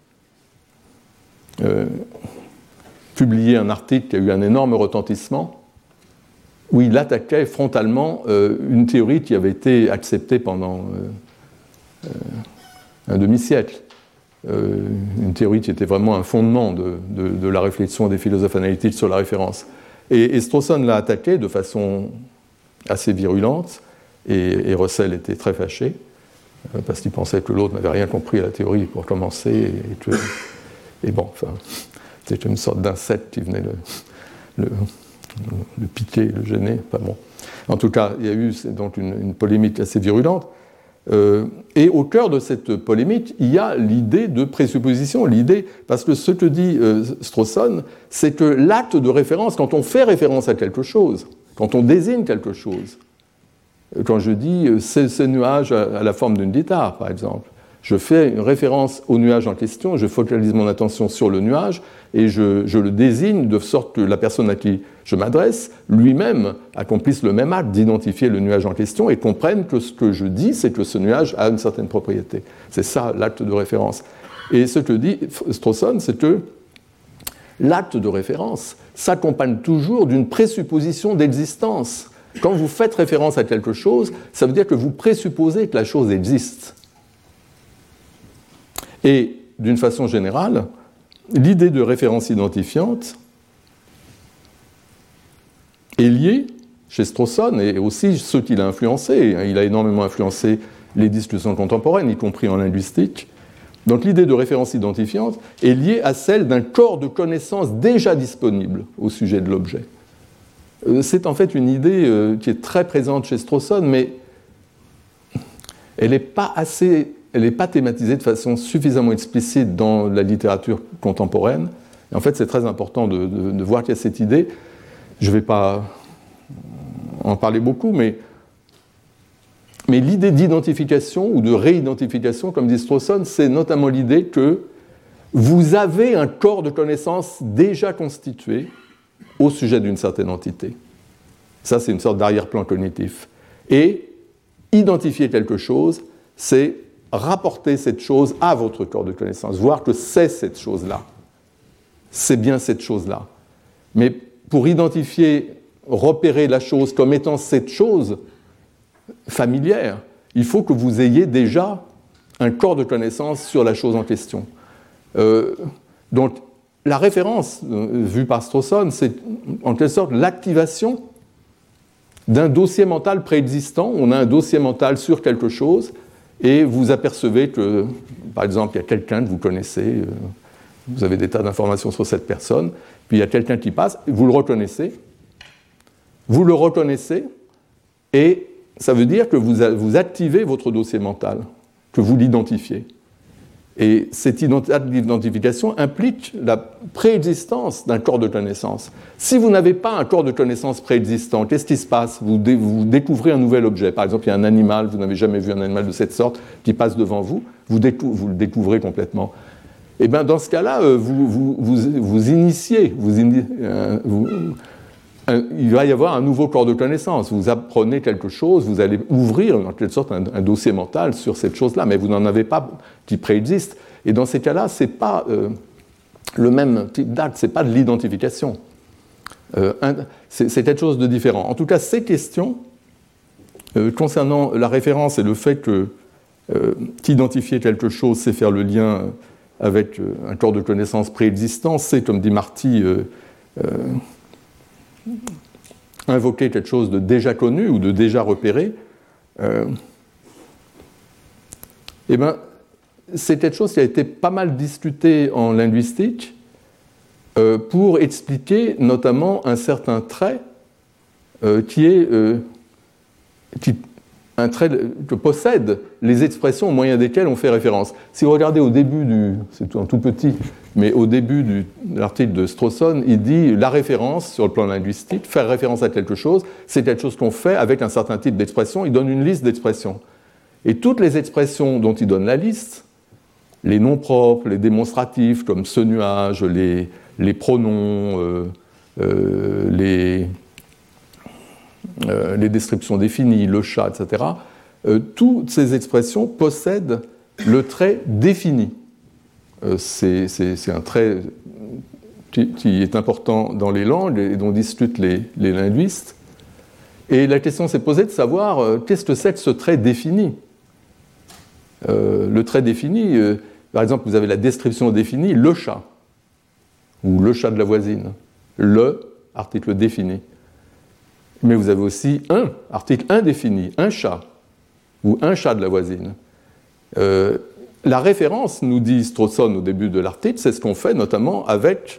S2: euh, publié un article qui a eu un énorme retentissement, où il attaquait frontalement euh, une théorie qui avait été acceptée pendant euh, euh, un demi-siècle. Euh, une théorie qui était vraiment un fondement de, de, de la réflexion des philosophes analytiques sur la référence. Et, et Strawson l'a attaqué de façon assez virulente, et, et Russell était très fâché, euh, parce qu'il pensait que l'autre n'avait rien compris à la théorie pour commencer, et, et, que, et bon, enfin, c'était une sorte d'insecte qui venait le, le, le piquer, le gêner, enfin bon. En tout cas, il y a eu donc une, une polémique assez virulente, euh, et au cœur de cette polémique, il y a l'idée de présupposition, l'idée, parce que ce que dit euh, Strawson, c'est que l'acte de référence, quand on fait référence à quelque chose, quand on désigne quelque chose, quand je dis « c'est ce nuage à la forme d'une guitare », par exemple, je fais une référence au nuage en question, je focalise mon attention sur le nuage et je, je le désigne de sorte que la personne à qui je m'adresse, lui-même, accomplisse le même acte d'identifier le nuage en question et comprenne que ce que je dis, c'est que ce nuage a une certaine propriété. C'est ça l'acte de référence. Et ce que dit Strawson, c'est que l'acte de référence s'accompagne toujours d'une présupposition d'existence. Quand vous faites référence à quelque chose, ça veut dire que vous présupposez que la chose existe. Et d'une façon générale, l'idée de référence identifiante est liée chez Strawson et aussi ceux qui l'ont influencé. Il a énormément influencé les discussions contemporaines, y compris en linguistique. Donc l'idée de référence identifiante est liée à celle d'un corps de connaissances déjà disponible au sujet de l'objet. C'est en fait une idée qui est très présente chez Strawson, mais elle n'est pas assez, elle n'est pas thématisée de façon suffisamment explicite dans la littérature contemporaine. Et en fait, c'est très important de, de, de voir qu'il y a cette idée. Je ne vais pas en parler beaucoup, mais Mais l'idée d'identification ou de réidentification, comme dit Strawson, c'est notamment l'idée que vous avez un corps de connaissances déjà constitué au sujet d'une certaine entité. Ça, c'est une sorte d'arrière-plan cognitif. Et identifier quelque chose, c'est rapporter cette chose à votre corps de connaissances, voir que c'est cette chose-là. C'est bien cette chose-là. Mais pour identifier, repérer la chose comme étant cette chose familière, il faut que vous ayez déjà un corps de connaissance sur la chose en question. Euh, donc, la référence euh, vue par Strawson, c'est en quelque sorte l'activation d'un dossier mental préexistant. On a un dossier mental sur quelque chose et vous apercevez que, par exemple, il y a quelqu'un que vous connaissez, euh, vous avez des tas d'informations sur cette personne, puis il y a quelqu'un qui passe, vous le reconnaissez, vous le reconnaissez, et ça veut dire que vous, vous activez votre dossier mental, que vous l'identifiez. Et cette identification implique la préexistence d'un corps de connaissance. Si vous n'avez pas un corps de connaissance préexistant, qu'est-ce qui se passe ? vous, dé, vous découvrez un nouvel objet. Par exemple, il y a un animal, vous n'avez jamais vu un animal de cette sorte, qui passe devant vous, vous, décou- vous le découvrez complètement. Et bien, dans ce cas-là, vous, vous, vous, vous initiez, vous, ini- euh, vous, euh, il va y avoir un nouveau corps de connaissance. Vous apprenez quelque chose, vous allez ouvrir en quelque sorte un, un dossier mental sur cette chose-là, mais vous n'en avez pas qui préexiste. Et dans ces cas-là, ce n'est pas euh, le même type d'acte, ce n'est pas de l'identification. Euh, un, c'est, c'est quelque chose de différent. En tout cas, ces questions, euh, concernant la référence et le fait que euh, qu'identifier quelque chose, c'est faire le lien avec euh, un corps de connaissance préexistant, c'est, comme dit Marty, euh, euh, invoquer quelque chose de déjà connu ou de déjà repéré, euh, eh bien, c'est quelque chose qui a été pas mal discuté en linguistique euh, pour expliquer notamment un certain trait euh, qui est euh, qui, un trait que possèdent les expressions au moyen desquelles on fait référence. Si vous regardez au début du, c'est un tout petit, mais au début du, de l'article de Strawson, il dit la référence sur le plan linguistique, faire référence à quelque chose, c'est quelque chose qu'on fait avec un certain type d'expression. Il donne une liste d'expressions. Et toutes les expressions dont il donne la liste, les noms propres, les démonstratifs comme ce nuage, les, les pronoms, euh, euh, les Euh, les descriptions définies, le chat, et cetera, euh, toutes ces expressions possèdent le trait défini. Euh, c'est, c'est, c'est un trait qui, qui est important dans les langues et dont discutent les, les linguistes. Et la question s'est posée de savoir euh, qu'est-ce que c'est que ce trait défini. Euh, le trait défini, euh, par exemple, vous avez la description définie, le chat, ou le chat de la voisine. Le, article défini. Mais vous avez aussi un, article indéfini, un chat, ou un chat de la voisine. Euh, la référence, nous dit Strawson au début de l'article, c'est ce qu'on fait notamment avec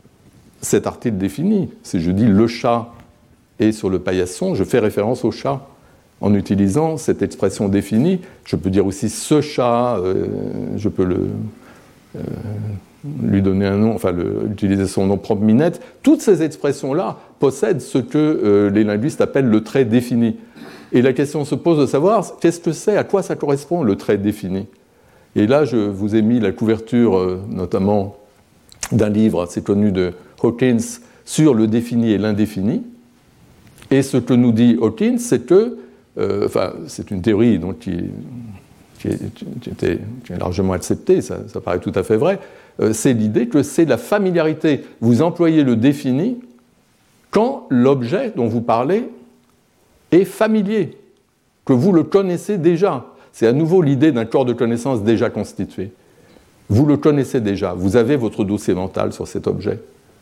S2: cet article défini. Si je dis le chat est sur le paillasson, je fais référence au chat. En utilisant cette expression définie, je peux dire aussi ce chat, euh, je peux le... Euh, lui donner un nom, enfin le, utiliser son nom propre minette, toutes ces expressions-là possèdent ce que euh, les linguistes appellent le trait défini. Et la question se pose de savoir qu'est-ce que c'est, à quoi ça correspond le trait défini. Et là, je vous ai mis la couverture euh, notamment d'un livre assez connu de Hawkins sur le défini et l'indéfini. Et ce que nous dit Hawkins, c'est que, euh, enfin, c'est une théorie donc, qui, qui, est, qui, était, qui est largement acceptée, ça, ça paraît tout à fait vrai. C'est l'idée que c'est la familiarité. Vous employez le défini quand l'objet dont vous parlez est familier, que vous le connaissez déjà. C'est à nouveau l'idée d'un corps de connaissance déjà constitué. Vous le connaissez déjà, vous avez votre dossier mental sur cet objet.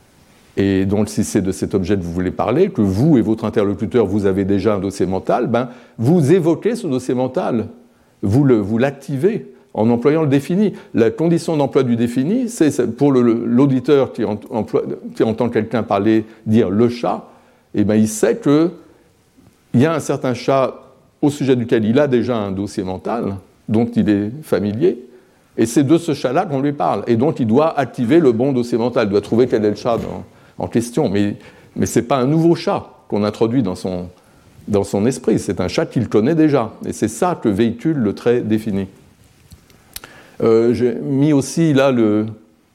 S2: Et donc, si c'est de cet objet que vous voulez parler, que vous et votre interlocuteur, vous avez déjà un dossier mental, ben, vous évoquez ce dossier mental, vous, le, vous l'activez en employant le défini. La condition d'emploi du défini, c'est pour le, l'auditeur qui, emploie, qui entend quelqu'un parler, dire le chat, eh ben, il sait qu'il y a un certain chat au sujet duquel il a déjà un dossier mental, dont il est familier, et c'est de ce chat-là qu'on lui parle. Et donc il doit activer le bon dossier mental, il doit trouver quel est le chat dans, en question. Mais, mais ce n'est pas un nouveau chat qu'on introduit dans son, dans son esprit, c'est un chat qu'il connaît déjà. Et c'est ça que véhicule le trait défini. Euh, j'ai mis aussi là le,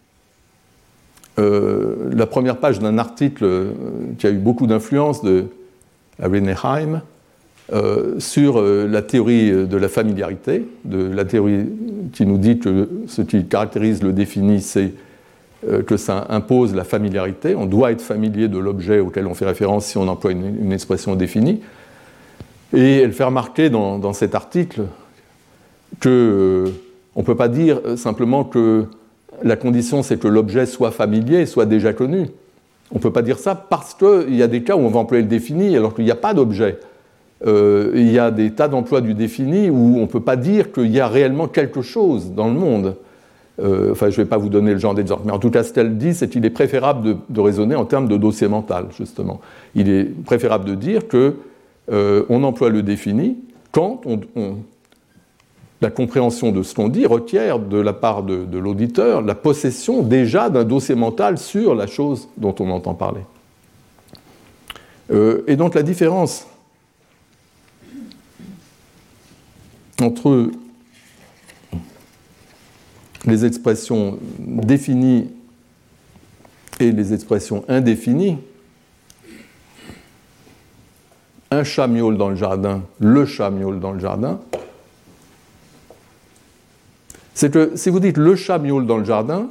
S2: euh, la première page d'un article euh, qui a eu beaucoup d'influence de René Heim euh, sur euh, la théorie de la familiarité, de la théorie qui nous dit que ce qui caractérise le défini, c'est euh, que ça impose la familiarité. On doit être familier de l'objet auquel on fait référence si on emploie une, une expression définie. Et elle fait remarquer dans, dans cet article qu'on euh, ne peut pas dire simplement que la condition c'est que l'objet soit familier, soit déjà connu. On ne peut pas dire ça parce qu'il y a des cas où on va employer le défini alors qu'il n'y a pas d'objet. Euh, il y a des tas d'emplois du défini où on ne peut pas dire qu'il y a réellement quelque chose dans le monde. Euh, enfin, je ne vais pas vous donner le genre d'exemple, mais en tout cas, ce qu'elle dit, c'est qu'il est préférable de, de raisonner en termes de dossier mental, justement. Il est préférable de dire qu'on euh, emploie le défini quand on, on, la compréhension de ce qu'on dit requiert de la part de, de l'auditeur la possession déjà d'un dossier mental sur la chose dont on entend parler. Euh, et donc la différence entre les expressions définies et les expressions indéfinies, un chat miaule dans le jardin, le chat miaule dans le jardin, c'est que si vous dites le chat miaule dans le jardin,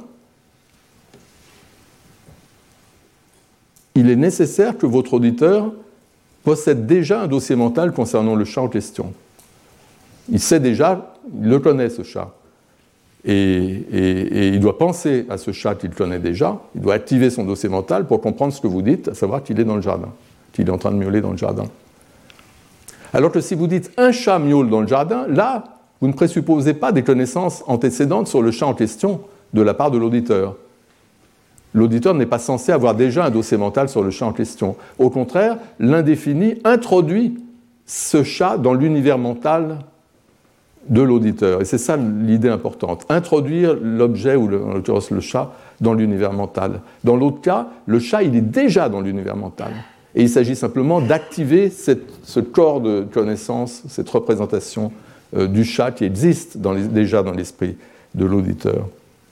S2: il est nécessaire que votre auditeur possède déjà un dossier mental concernant le chat en question. Il sait déjà, il le connaît ce chat. Et, et, et il doit penser à ce chat qu'il connaît déjà, il doit activer son dossier mental pour comprendre ce que vous dites, à savoir qu'il est dans le jardin, qu'il est en train de miauler dans le jardin. Alors que si vous dites un chat miaule dans le jardin, là, vous ne présupposez pas des connaissances antécédentes sur le chat en question de la part de l'auditeur. L'auditeur n'est pas censé avoir déjà un dossier mental sur le chat en question. Au contraire, l'indéfini introduit ce chat dans l'univers mental de l'auditeur. Et c'est ça l'idée importante. Introduire l'objet, ou le, en l'occurrence le chat, dans l'univers mental. Dans l'autre cas, le chat, il est déjà dans l'univers mental. Et il s'agit simplement d'activer cette, ce corps de connaissance, cette représentation euh, du chat qui existe dans les, déjà dans l'esprit de l'auditeur.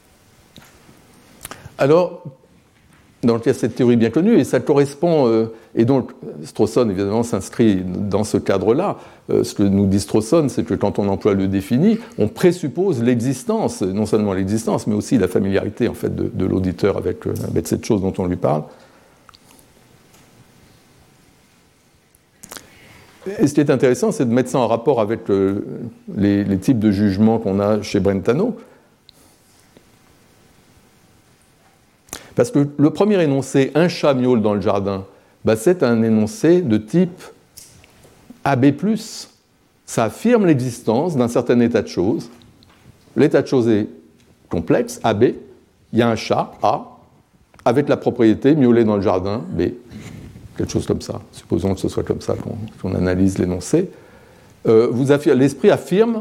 S2: Alors, donc il y a cette théorie bien connue, et ça correspond, euh, et donc Strawson évidemment s'inscrit dans ce cadre-là. Euh, ce que nous dit Strawson, c'est que quand on emploie le défini, on présuppose l'existence, non seulement l'existence, mais aussi la familiarité en fait, de, de l'auditeur avec, euh, avec cette chose dont on lui parle. Et ce qui est intéressant, c'est de mettre ça en rapport avec euh, les, les types de jugements qu'on a chez Brentano. Parce que le premier énoncé, un chat miaule dans le jardin, bah c'est un énoncé de type A B plus. Ça affirme l'existence d'un certain état de choses. L'état de choses est complexe, A B. Il y a un chat, A, avec la propriété miauler dans le jardin, B. Quelque chose comme ça. Supposons que ce soit comme ça qu'on, qu'on analyse l'énoncé. Euh, vous affirme, l'esprit affirme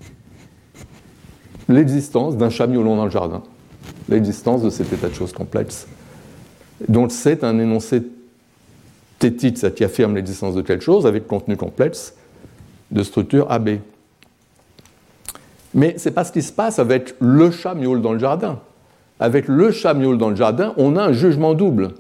S2: l'existence d'un chat miaulant dans le jardin. L'existence de cet état de choses complexe. Donc c'est un énoncé thétique, ça qui affirme l'existence de quelque chose avec contenu complexe de structure A B. Mais ce n'est pas ce qui se passe avec le chat miaule dans le jardin. Avec le chat miaule dans le jardin, on a un jugement double.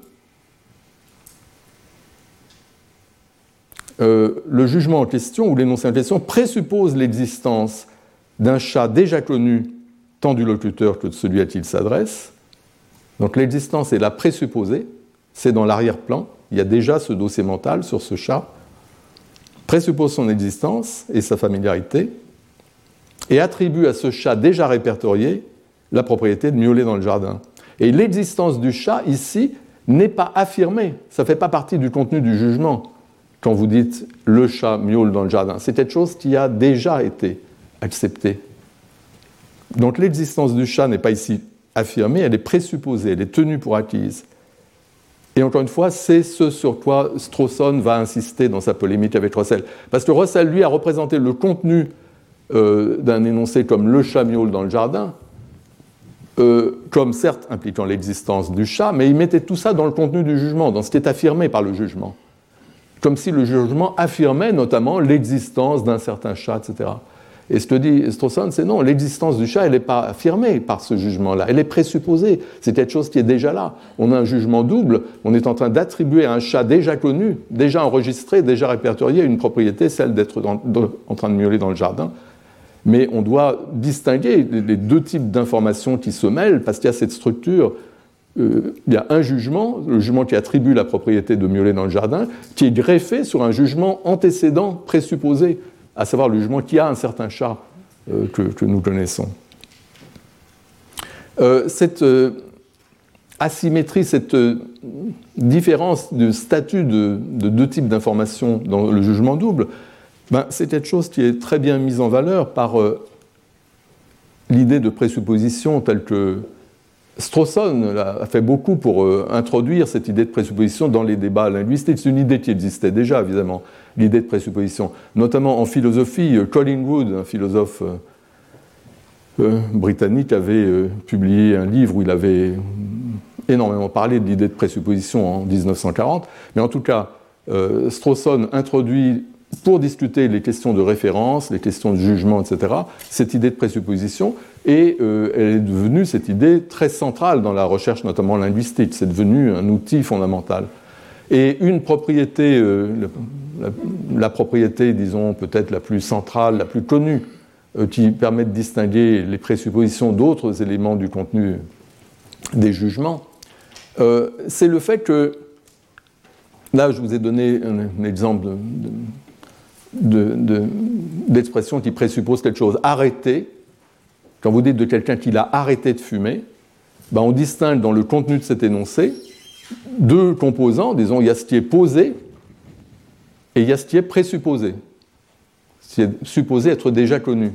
S2: Euh, le jugement en question, ou l'énoncé en question, présuppose l'existence d'un chat déjà connu tant du locuteur que de celui à qui il s'adresse. Donc l'existence est là présupposée, c'est dans l'arrière-plan, il y a déjà ce dossier mental sur ce chat, présuppose son existence et sa familiarité, et attribue à ce chat déjà répertorié la propriété de miauler dans le jardin. Et l'existence du chat, ici, n'est pas affirmée, ça ne fait pas partie du contenu du jugement, quand vous dites « le chat miaule dans le jardin ». C'est quelque chose qui a déjà été accepté. Donc l'existence du chat n'est pas ici affirmée, elle est présupposée, elle est tenue pour acquise. Et encore une fois, c'est ce sur quoi Strawson va insister dans sa polémique avec Russell. Parce que Russell, lui, a représenté le contenu euh, d'un énoncé comme le chat miaule dans le jardin, euh, comme certes impliquant l'existence du chat, mais il mettait tout ça dans le contenu du jugement, dans ce qui est affirmé par le jugement. Comme si le jugement affirmait notamment l'existence d'un certain chat, et cetera. Et ce que dit Strawson, c'est non, l'existence du chat, elle n'est pas affirmée par ce jugement-là, elle est présupposée, c'est quelque chose qui est déjà là. On a un jugement double, on est en train d'attribuer à un chat déjà connu, déjà enregistré, déjà répertorié, une propriété, celle d'être dans, de, en train de miauler dans le jardin. Mais on doit distinguer les deux types d'informations qui se mêlent, parce qu'il y a cette structure euh, il y a un jugement, le jugement qui attribue la propriété de miauler dans le jardin, qui est greffé sur un jugement antécédent présupposé, à savoir le jugement qui a un certain chat euh, que, que nous connaissons. Euh, cette euh, asymétrie, cette euh, différence de statut de, de deux types d'informations dans le jugement double, ben, c'est quelque chose qui est très bien mise en valeur par euh, l'idée de présupposition telle que Strawson a fait beaucoup pour euh, introduire cette idée de présupposition dans les débats linguistiques. C'est une idée qui existait déjà, évidemment, l'idée de présupposition. Notamment en philosophie, Collingwood, un philosophe euh, euh, britannique, avait euh, publié un livre où il avait énormément parlé de l'idée de présupposition en dix-neuf cent quarante. Mais en tout cas, euh, Strawson introduit, pour discuter les questions de référence, les questions de jugement, et cetera, cette idée de présupposition, et euh, elle est devenue, cette idée, très centrale dans la recherche, notamment linguistique. C'est devenu un outil fondamental. Et une propriété, euh, la, la propriété, disons, peut-être la plus centrale, la plus connue, euh, qui permet de distinguer les présuppositions d'autres éléments du contenu des jugements, euh, c'est le fait que, là, je vous ai donné un, un exemple de, de De, de, d'expression qui présuppose quelque chose. Arrêter, quand vous dites de quelqu'un qu'il a arrêté de fumer, ben on distingue dans le contenu de cet énoncé deux composants, disons, il y a ce qui est posé et il y a ce qui est présupposé, ce qui est supposé être déjà connu.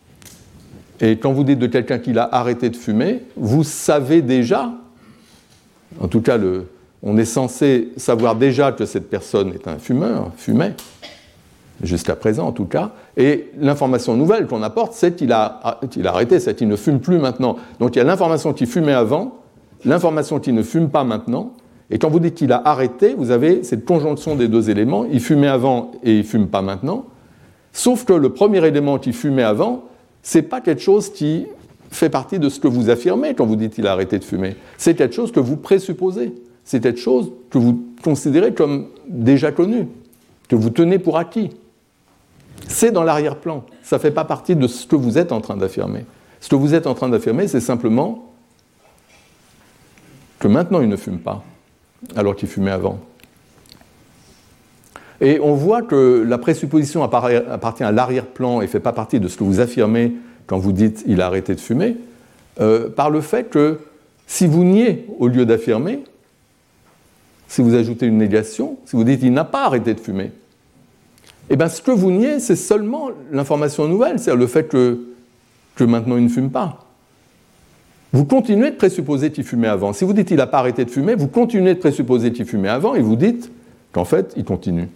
S2: Et quand vous dites de quelqu'un qu'il a arrêté de fumer, vous savez déjà, en tout cas, le, on est censé savoir déjà que cette personne est un fumeur, fumait, jusqu'à présent en tout cas, et l'information nouvelle qu'on apporte, c'est qu'il a, qu'il a arrêté, c'est qu'il ne fume plus maintenant. Donc il y a l'information qui fumait avant, l'information qui ne fume pas maintenant, et quand vous dites qu'il a arrêté, vous avez cette conjonction des deux éléments, il fumait avant et il ne fume pas maintenant, sauf que le premier élément qui fumait avant, ce n'est pas quelque chose qui fait partie de ce que vous affirmez quand vous dites qu'il a arrêté de fumer, c'est quelque chose que vous présupposez, c'est quelque chose que vous considérez comme déjà connu, que vous tenez pour acquis. C'est dans l'arrière-plan. Ça ne fait pas partie de ce que vous êtes en train d'affirmer. Ce que vous êtes en train d'affirmer, c'est simplement que maintenant il ne fume pas, alors qu'il fumait avant. Et on voit que la présupposition appartient à l'arrière-plan et ne fait pas partie de ce que vous affirmez quand vous dites « il a arrêté de fumer euh, », par le fait que si vous niez au lieu d'affirmer, si vous ajoutez une négation, si vous dites « il n'a pas arrêté de fumer », eh bien, ce que vous niez, c'est seulement l'information nouvelle, c'est-à-dire le fait que, que maintenant il ne fume pas. Vous continuez de présupposer qu'il fumait avant. Si vous dites qu'il n'a pas arrêté de fumer, vous continuez de présupposer qu'il fumait avant et vous dites qu'en fait, il continue.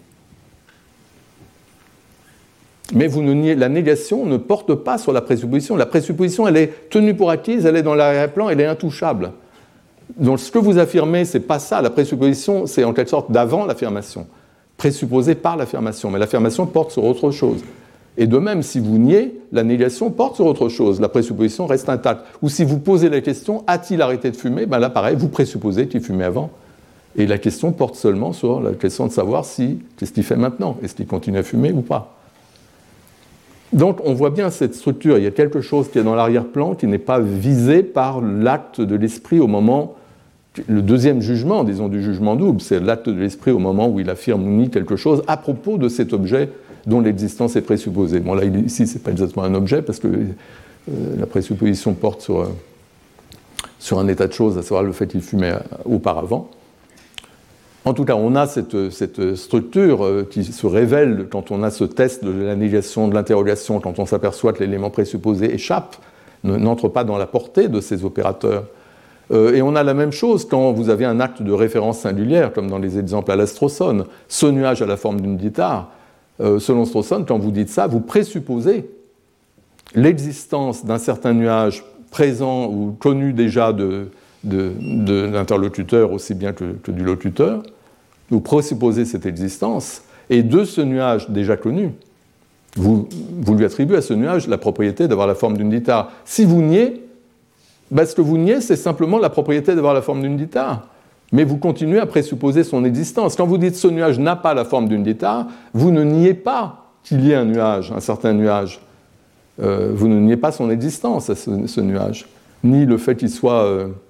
S2: Mais vous ne niez, la négation ne porte pas sur la présupposition. La présupposition, elle est tenue pour acquise, elle est dans l'arrière-plan, elle est intouchable. Donc ce que vous affirmez, ce n'est pas ça. La présupposition, c'est en quelque sorte d'avant l'affirmation, présupposée par l'affirmation. Mais l'affirmation porte sur autre chose. Et de même, si vous niez, la négation porte sur autre chose. La présupposition reste intacte. Ou si vous posez la question, a-t-il arrêté de fumer ? Ben là, pareil, vous présupposez qu'il fumait avant. Et la question porte seulement sur la question de savoir si, qu'est-ce qu'il fait maintenant ? Est-ce qu'il continue à fumer ou pas ? Donc, on voit bien cette structure. Il y a quelque chose qui est dans l'arrière-plan qui n'est pas visé par l'acte de l'esprit au moment... Le deuxième jugement, disons, du jugement double, c'est l'acte de l'esprit au moment où il affirme ou nie quelque chose à propos de cet objet dont l'existence est présupposée. Bon, là, ici, ce n'est pas exactement un objet, parce que euh, la présupposition porte sur, euh, sur un état de choses, à savoir le fait qu'il fumait auparavant. En tout cas, on a cette, cette structure euh, qui se révèle quand on a ce test de la négation, de l'interrogation, quand on s'aperçoit que l'élément présupposé échappe, ne, n'entre pas dans la portée de ces opérateurs. Euh, et on a la même chose quand vous avez un acte de référence singulière, comme dans les exemples à la Strawson. Ce nuage a la forme d'une guitare. Euh, selon Strawson, quand vous dites ça, vous présupposez l'existence d'un certain nuage présent ou connu déjà de, de, de l'interlocuteur aussi bien que, que du locuteur. Vous présupposez cette existence, et de ce nuage déjà connu, vous, vous lui attribuez à ce nuage la propriété d'avoir la forme d'une guitare. Si vous niez, ben, ce que vous niez, c'est simplement la propriété d'avoir la forme d'une guitare. Mais vous continuez à présupposer son existence. Quand vous dites ce nuage n'a pas la forme d'une guitare, vous ne niez pas qu'il y ait un nuage, un certain nuage. Euh, vous ne niez pas son existence à ce, ce nuage, ni le fait qu'il soit euh,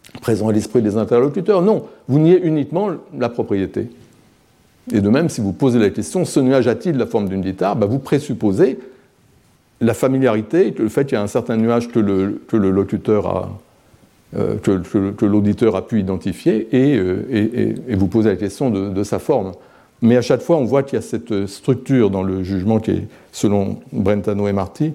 S2: présent à l'esprit des interlocuteurs. Non, vous niez uniquement la propriété. Et de même, si vous posez la question, ce nuage a-t-il la forme d'une guitare, ben vous présupposez la familiarité, le fait qu'il y a un certain nuage que le, que le locuteur a, euh, que, que, que l'auditeur a pu identifier, et, euh, et, et vous posez la question de, de sa forme. Mais à chaque fois, on voit qu'il y a cette structure dans le jugement qui est, selon Brentano et Marty,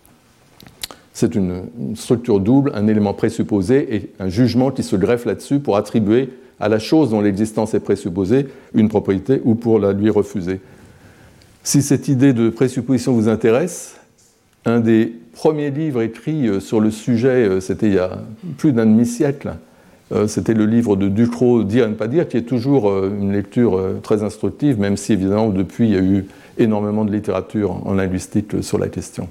S2: c'est une, une structure double, un élément présupposé et un jugement qui se greffe là-dessus pour attribuer à la chose dont l'existence est présupposée une propriété ou pour la lui refuser. Si cette idée de présupposition vous intéresse, un des premiers livres écrits sur le sujet, c'était il y a plus d'un demi-siècle, c'était le livre de Ducrot, Dire et ne pas dire, qui est toujours une lecture très instructive, même si évidemment depuis il y a eu énormément de littérature en linguistique sur la question.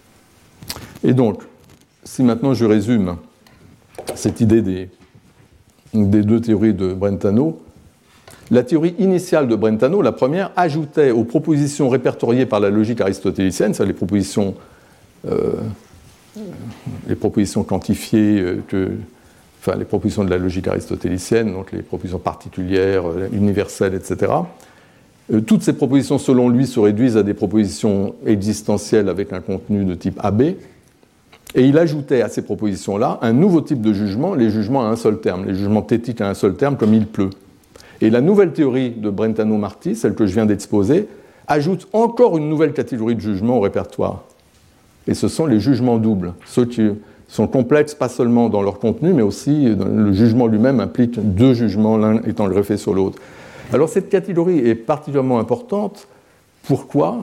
S2: Et donc, si maintenant je résume cette idée des, des deux théories de Brentano, la théorie initiale de Brentano, la première, ajoutait aux propositions répertoriées par la logique aristotélicienne, c'est-à-dire les propositions, euh, les propositions quantifiées, euh, que, enfin les propositions de la logique aristotélicienne, donc les propositions particulières, euh, universelles, et cetera. Euh, toutes ces propositions, selon lui, se réduisent à des propositions existentielles avec un contenu de type A B. Et il ajoutait à ces propositions-là un nouveau type de jugement, les jugements à un seul terme, les jugements thétiques à un seul terme, comme il pleut. Et la nouvelle théorie de Brentano-Marty, celle que je viens d'exposer, ajoute encore une nouvelle catégorie de jugements au répertoire. Et ce sont les jugements doubles, ceux qui sont complexes pas seulement dans leur contenu, mais aussi le jugement lui-même implique deux jugements, l'un étant greffé sur l'autre. Alors cette catégorie est particulièrement importante. Pourquoi ?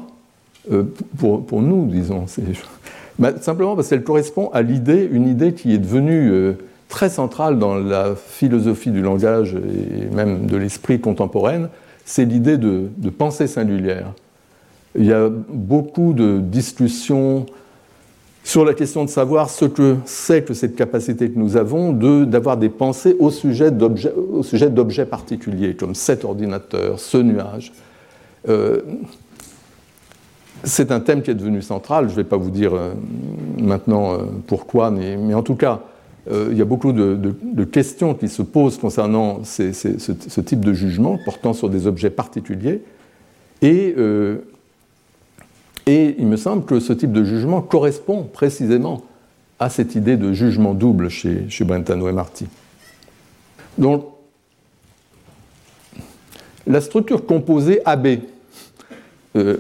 S2: euh, pour, pour nous, disons. C'est... Ben, simplement parce qu'elle correspond à l'idée, une idée qui est devenue euh, très centrale dans la philosophie du langage et même de l'esprit contemporaine, c'est l'idée de, de pensée singulière. Il y a beaucoup de discussions sur la question de savoir ce que c'est que cette capacité que nous avons de, d'avoir des pensées au sujet d'objets, au sujet d'objets particuliers, comme cet ordinateur, ce nuage. Euh, C'est un thème qui est devenu central, je ne vais pas vous dire euh, maintenant euh, pourquoi, mais, mais en tout cas, euh, il y a beaucoup de, de, de questions qui se posent concernant ces, ces, ce, ce type de jugement portant sur des objets particuliers, et, euh, et il me semble que ce type de jugement correspond précisément à cette idée de jugement double chez, chez Brentano et Marty. Donc, la structure composée A B, euh,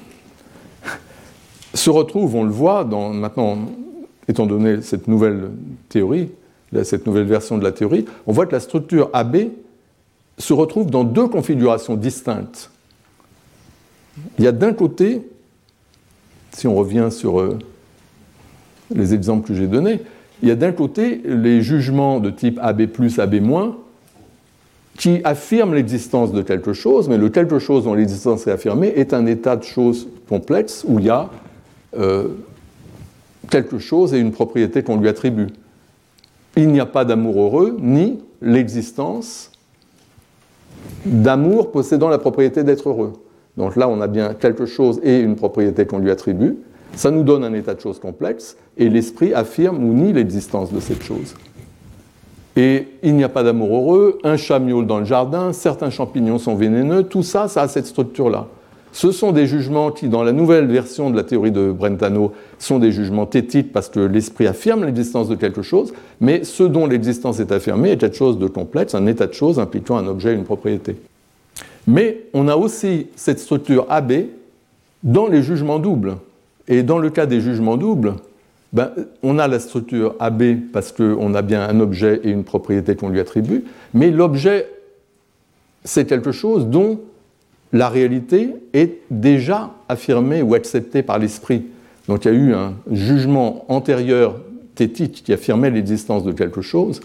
S2: se retrouve, on le voit, dans, maintenant, étant donné cette nouvelle théorie, cette nouvelle version de la théorie, on voit que la structure A B se retrouve dans deux configurations distinctes. Il y a d'un côté, si on revient sur euh, les exemples que j'ai donnés, il y a d'un côté les jugements de type A B plus, A B moins, qui affirment l'existence de quelque chose, mais le quelque chose dont l'existence est affirmée est un état de choses complexe où il y a Euh, quelque chose et une propriété qu'on lui attribue. Il n'y a pas d'amour heureux, ni l'existence d'amour possédant la propriété d'être heureux. Donc là, on a bien quelque chose et une propriété qu'on lui attribue. Ça nous donne un état de choses complexe, et l'esprit affirme ou nie l'existence de cette chose. Et il n'y a pas d'amour heureux, un chat miaule dans le jardin, certains champignons sont vénéneux, tout ça, ça a cette structure-là. Ce sont des jugements qui, dans la nouvelle version de la théorie de Brentano, sont des jugements thétiques parce que l'esprit affirme l'existence de quelque chose, mais ce dont l'existence est affirmée est quelque chose de complexe, un état de choses impliquant un objet et une propriété. Mais on a aussi cette structure A B dans les jugements doubles. Et dans le cas des jugements doubles, ben, on a la structure A B parce qu'on a bien un objet et une propriété qu'on lui attribue, mais l'objet, c'est quelque chose dont la réalité est déjà affirmée ou acceptée par l'esprit. Donc il y a eu un jugement antérieur thétique qui affirmait l'existence de quelque chose,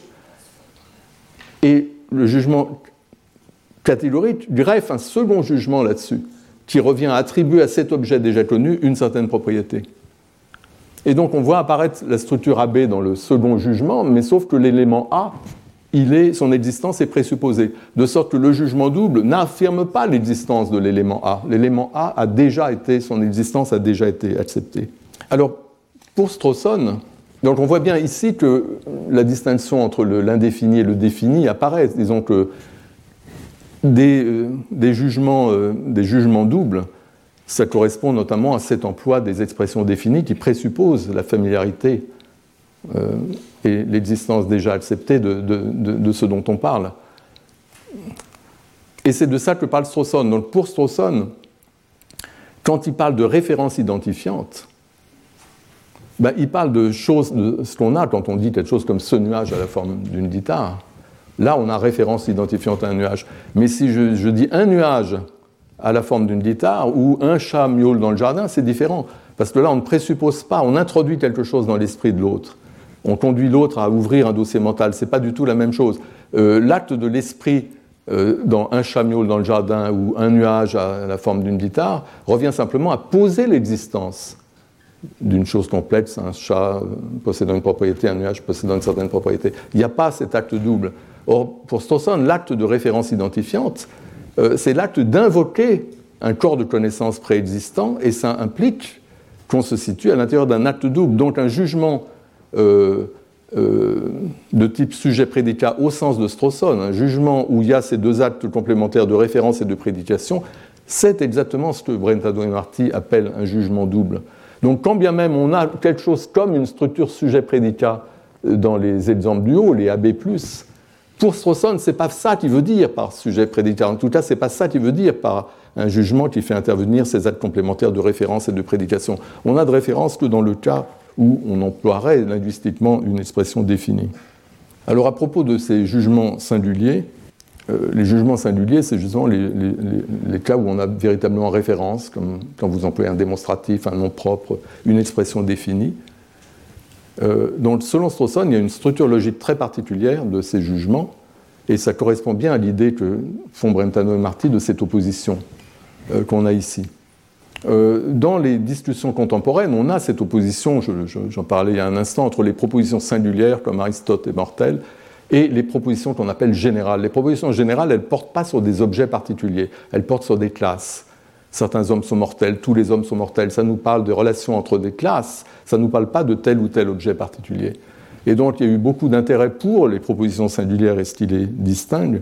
S2: et le jugement catégorique greffe un second jugement là-dessus, qui revient à attribuer à cet objet déjà connu une certaine propriété. Et donc on voit apparaître la structure A B dans le second jugement, mais sauf que l'élément A, il est, son existence est présupposée, de sorte que le jugement double n'affirme pas l'existence de l'élément A. L'élément A a déjà été, son existence a déjà été acceptée. Alors, pour Strawson, donc on voit bien ici que la distinction entre le, l'indéfini et le défini apparaît. Disons que des, euh, des, jugements, euh, des jugements doubles, ça correspond notamment à cet emploi des expressions définies qui présupposent la familiarité euh, et l'existence déjà acceptée de, de, de, de ce dont on parle. Et c'est de ça que parle Strawson. Donc pour Strawson, quand il parle de référence identifiante, ben, il parle de choses, de ce qu'on a quand on dit quelque chose comme ce nuage à la forme d'une guitare. Là, on a référence identifiante à un nuage. Mais si je, je dis un nuage à la forme d'une guitare ou un chat miaule dans le jardin, c'est différent. Parce que là, on ne présuppose pas, on introduit quelque chose dans l'esprit de l'autre. On conduit l'autre à ouvrir un dossier mental. Ce n'est pas du tout la même chose. Euh, l'acte de l'esprit euh, dans un chat miaule dans le jardin ou un nuage à la forme d'une guitare revient simplement à poser l'existence d'une chose complexe, un chat possédant une propriété, un nuage possédant une certaine propriété. Il n'y a pas cet acte double. Or, pour Strawson, l'acte de référence identifiante, euh, c'est l'acte d'invoquer un corps de connaissance préexistant, et ça implique qu'on se situe à l'intérieur d'un acte double. Donc un jugement euh, euh, de type sujet-prédicat au sens de Strawson, un jugement où il y a ces deux actes complémentaires de référence et de prédication, c'est exactement ce que Brentano et Marty appellent un jugement double. Donc quand bien même on a quelque chose comme une structure sujet-prédicat dans les exemples du haut, les A B plus, pour Strawson, ce n'est pas ça qu'il veut dire par sujet-prédicat. En tout cas, ce n'est pas ça qu'il veut dire par un jugement qui fait intervenir ces actes complémentaires de référence et de prédication. On n'a de référence que dans le cas où on emploierait linguistiquement une expression définie. Alors à propos de ces jugements singuliers, Euh, les jugements singuliers, c'est justement les, les, les cas où on a véritablement référence, comme quand vous employez un démonstratif, un nom propre, une expression définie. Euh, donc, selon Strawson, il y a une structure logique très particulière de ces jugements, et ça correspond bien à l'idée que font Brentano et Marty de cette opposition euh, qu'on a ici. Euh, dans les discussions contemporaines, on a cette opposition, je, je, j'en parlais il y a un instant, entre les propositions singulières, comme Aristote est mortel, et les propositions qu'on appelle générales. Les propositions générales, elles ne portent pas sur des objets particuliers, elles portent sur des classes. Certains hommes sont mortels, tous les hommes sont mortels. Ça nous parle de relations entre des classes, ça ne nous parle pas de tel ou tel objet particulier. Et donc, il y a eu beaucoup d'intérêt pour les propositions singulières et ce qui les distingue.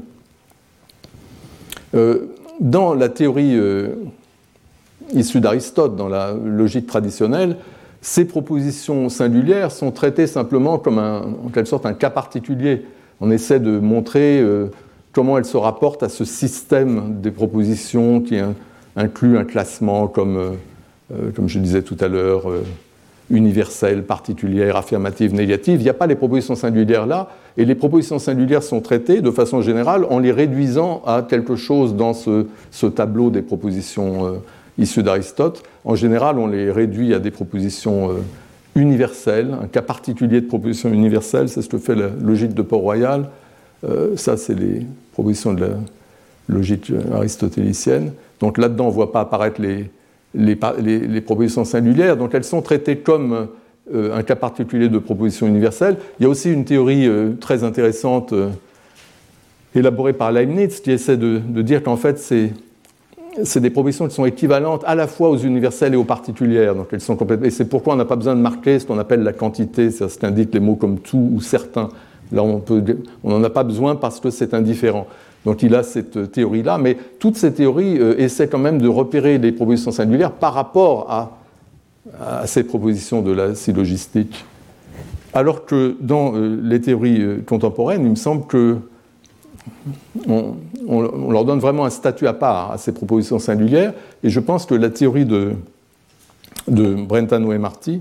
S2: Euh, dans la théorie euh, issue d'Aristote, dans la logique traditionnelle, ces propositions singulières sont traitées simplement comme un, en quelque sorte un cas particulier. On essaie de montrer euh, comment elles se rapportent à ce système des propositions qui in, inclut un classement comme, euh, comme je disais tout à l'heure, euh, universelle, particulière, affirmative, négative. Il n'y a pas les propositions singulières là, et les propositions singulières sont traitées de façon générale en les réduisant à quelque chose dans ce, ce tableau des propositions euh, issues d'Aristote. En général, on les réduit à des propositions euh, universelles, un cas particulier de proposition universelle, c'est ce que fait la logique de Port-Royal. Euh, ça, c'est les propositions de la logique aristotélicienne. Donc là-dedans, on ne voit pas apparaître les, les, les, les propositions singulières. Donc elles sont traitées comme euh, un cas particulier de proposition universelle. Il y a aussi une théorie euh, très intéressante euh, élaborée par Leibniz qui essaie de, de dire qu'en fait, c'est c'est des propositions qui sont équivalentes à la fois aux universelles et aux particulières. Donc elles sont complètement... Et c'est pourquoi on n'a pas besoin de marquer ce qu'on appelle la quantité, c'est ce qu'indiquent les mots comme tout ou certain. Là, on peut... on n'en a pas besoin parce que c'est indifférent. Donc il a cette théorie-là, mais toutes ces théories euh, essaient quand même de repérer les propositions singulières par rapport à, à ces propositions de la syllogistique. Alors que dans euh, les théories euh, contemporaines, il me semble que On, on, on leur donne vraiment un statut à part à ces propositions singulières, et je pense que la théorie de, de Brentano et Marty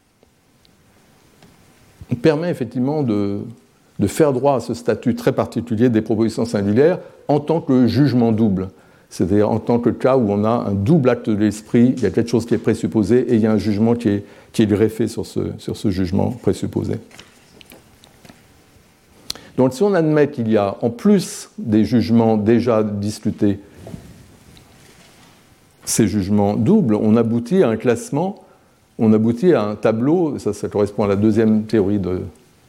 S2: permet effectivement de, de faire droit à ce statut très particulier des propositions singulières en tant que jugement double, c'est-à-dire en tant que cas où on a un double acte de l'esprit, il y a quelque chose qui est présupposé et il y a un jugement qui est, qui est greffé sur ce, sur ce jugement présupposé. Donc si on admet qu'il y a, en plus des jugements déjà discutés, ces jugements doubles, on aboutit à un classement, on aboutit à un tableau, ça, ça correspond à la deuxième théorie de,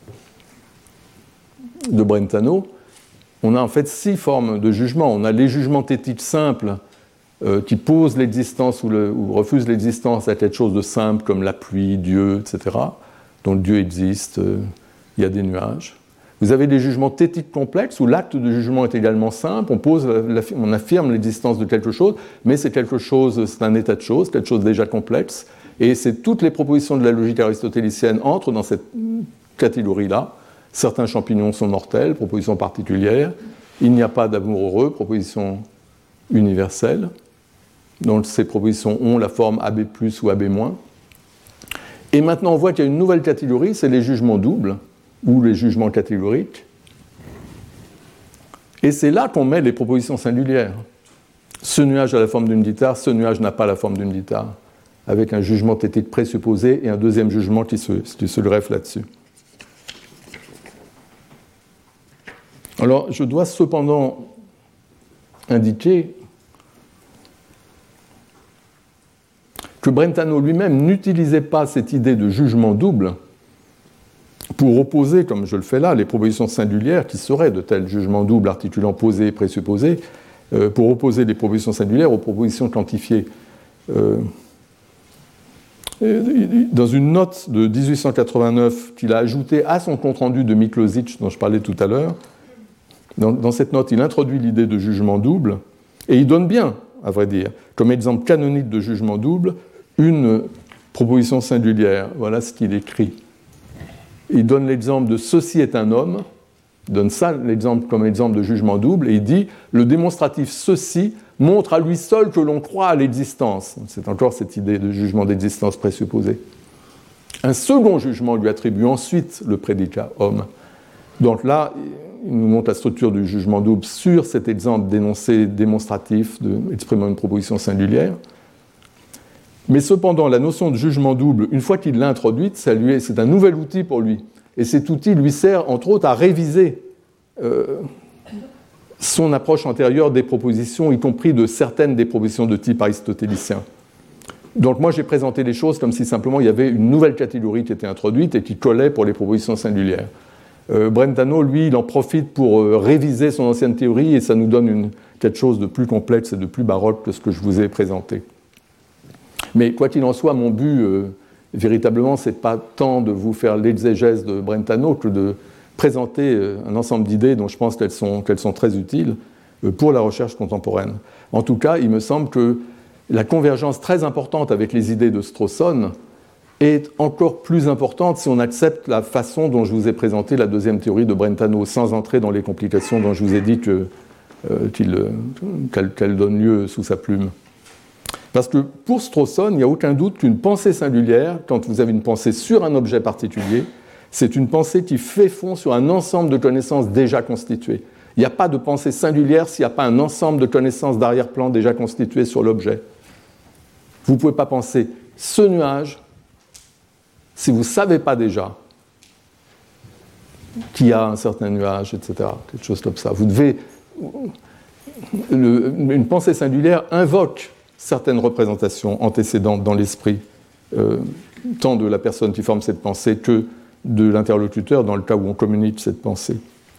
S2: de Brentano. On a en fait six formes de jugement. On a les jugements thétiques simples euh, qui posent l'existence ou, le, ou refusent l'existence à quelque chose de simple comme la pluie, Dieu, et cetera. donc Dieu existe, euh, il y a des nuages. Vous avez des jugements thétiques complexes où l'acte de jugement est également simple, on, pose, on affirme l'existence de quelque chose, mais c'est quelque chose, c'est un état de choses, quelque chose déjà complexe, et c'est toutes les propositions de la logique aristotélicienne entrent dans cette catégorie-là. Certains champignons sont mortels, proposition particulière, il n'y a pas d'amour heureux, proposition universelle, donc ces propositions ont la forme A B plus ou A B moins. Et maintenant on voit qu'il y a une nouvelle catégorie, c'est les jugements doubles, ou les jugements catégoriques. Et c'est là qu'on met les propositions singulières. Ce nuage a la forme d'une guitare, ce nuage n'a pas la forme d'une guitare, avec un jugement thétique présupposé et un deuxième jugement qui se, qui se greffe là-dessus. Alors, je dois cependant indiquer que Brentano lui-même n'utilisait pas cette idée de jugement double pour opposer, comme je le fais là, les propositions singulières qui seraient de tels jugements doubles articulant posé et présupposé, euh, pour opposer les propositions singulières aux propositions quantifiées. Euh, dans une note de dix-huit cent quatre-vingt-neuf qu'il a ajoutée à son compte-rendu de Miklosic, dont je parlais tout à l'heure, dans, dans cette note, il introduit l'idée de jugement double, et il donne bien, à vrai dire, comme exemple canonique de jugement double, une proposition singulière. Voilà ce qu'il écrit. Il donne l'exemple de « ceci est un homme », il donne ça l'exemple, comme exemple de jugement double, et il dit « le démonstratif ceci montre à lui seul que l'on croit à l'existence ». C'est encore cette idée de jugement d'existence présupposé. Un second jugement lui attribue ensuite le prédicat « homme ». Donc là, il nous montre la structure du jugement double sur cet exemple d'énoncé démonstratif de, exprimant une proposition singulière. Mais cependant, la notion de jugement double, une fois qu'il l'a introduite, ça lui est, c'est un nouvel outil pour lui. Et cet outil lui sert, entre autres, à réviser euh, son approche antérieure des propositions, y compris de certaines des propositions de type aristotélicien. Donc moi, j'ai présenté les choses comme si simplement il y avait une nouvelle catégorie qui était introduite et qui collait pour les propositions singulières. Euh, Brentano, lui, il en profite pour euh, réviser son ancienne théorie et ça nous donne une, quelque chose de plus complexe et de plus baroque que ce que je vous ai présenté. Mais quoi qu'il en soit, mon but, euh, véritablement, ce n'est pas tant de vous faire l'exégèse de Brentano que de présenter euh, un ensemble d'idées dont je pense qu'elles sont, qu'elles sont très utiles euh, pour la recherche contemporaine. En tout cas, il me semble que la convergence très importante avec les idées de Strawson est encore plus importante si on accepte la façon dont je vous ai présenté la deuxième théorie de Brentano, sans entrer dans les complications dont je vous ai dit que, euh, qu'il, qu'elle, qu'elle donne lieu sous sa plume. Parce que pour Strawson, il n'y a aucun doute qu'une pensée singulière, quand vous avez une pensée sur un objet particulier, c'est une pensée qui fait fond sur un ensemble de connaissances déjà constituées. Il n'y a pas de pensée singulière s'il n'y a pas un ensemble de connaissances d'arrière-plan déjà constituées sur l'objet. Vous ne pouvez pas penser ce nuage si vous ne savez pas déjà qu'il y a un certain nuage, et cetera. Quelque chose comme ça. Vous devez... Le, une pensée singulière invoque certaines représentations antécédentes dans l'esprit, euh, tant de la personne qui forme cette pensée que de l'interlocuteur, dans le cas où on communique cette pensée.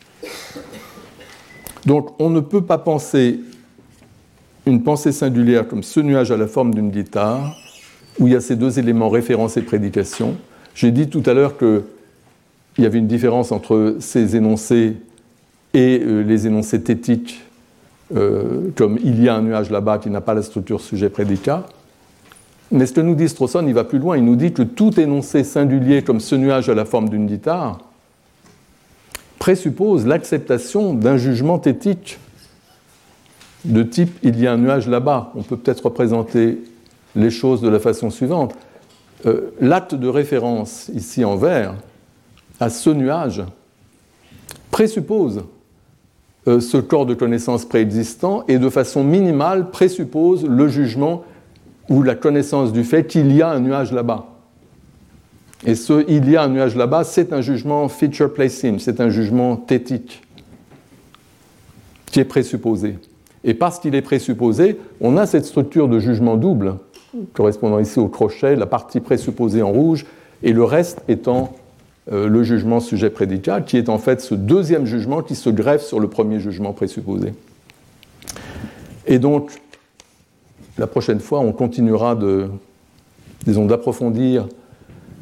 S2: Donc, on ne peut pas penser une pensée singulière comme ce nuage à la forme d'une guitare, où il y a ces deux éléments, référence et prédication. J'ai dit tout à l'heure qu'il y avait une différence entre ces énoncés et euh, les énoncés thétiques, Euh, comme il y a un nuage là-bas qui n'a pas la structure sujet-prédicat. Mais ce que nous dit Strawson, il va plus loin, il nous dit que tout énoncé singulier comme ce nuage à la forme d'une guitare présuppose l'acceptation d'un jugement thétique de type il y a un nuage là-bas. On peut peut-être représenter les choses de la façon suivante. Euh, l'acte de référence ici en vert à ce nuage présuppose Euh, ce corps de connaissance préexistant et de façon minimale présuppose le jugement ou la connaissance du fait qu'il y a un nuage là-bas. Et ce « il y a un nuage là-bas », c'est un jugement feature placing, c'est un jugement thétique qui est présupposé. Et parce qu'il est présupposé, on a cette structure de jugement double, correspondant ici au crochet, la partie présupposée en rouge, et le reste étant Euh, le jugement sujet-prédicat, qui est en fait ce deuxième jugement qui se greffe sur le premier jugement présupposé. Et donc, la prochaine fois, on continuera de, disons, d'approfondir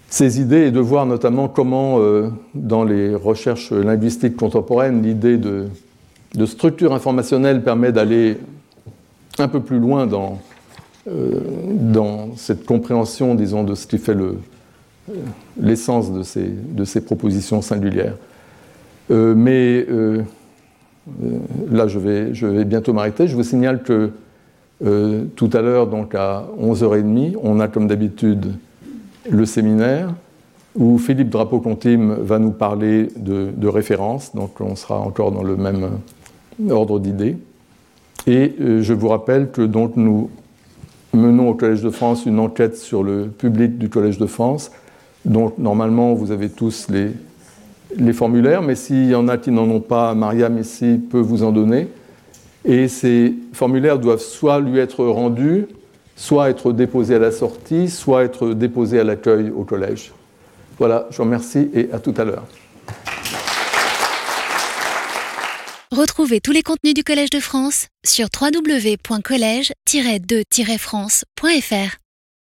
S2: ces idées et de voir notamment comment, euh, dans les recherches linguistiques contemporaines, l'idée de, de structure informationnelle permet d'aller un peu plus loin dans, euh, dans cette compréhension, disons, de ce qui fait le, euh, l'essence de ces, de ces propositions singulières. Euh, mais euh, euh, là, je vais, je vais bientôt m'arrêter. Je vous signale que euh, tout à l'heure, donc à onze heures trente, on a comme d'habitude le séminaire où Philippe Drapeau-Contim va nous parler de, de références, donc on sera encore dans le même ordre d'idées. Et euh, je vous rappelle que donc, nous menons au Collège de France une enquête sur le public du Collège de France. Donc normalement, vous avez tous les, les formulaires, mais s'il y en a qui n'en ont pas, Mariam ici peut vous en donner. Et ces formulaires doivent soit lui être rendus, soit être déposés à la sortie, soit être déposés à l'accueil au collège. Voilà, je vous remercie et à tout à l'heure.
S1: Retrouvez tous les contenus du Collège de France sur w w w point collège tiret de tiret france point f r.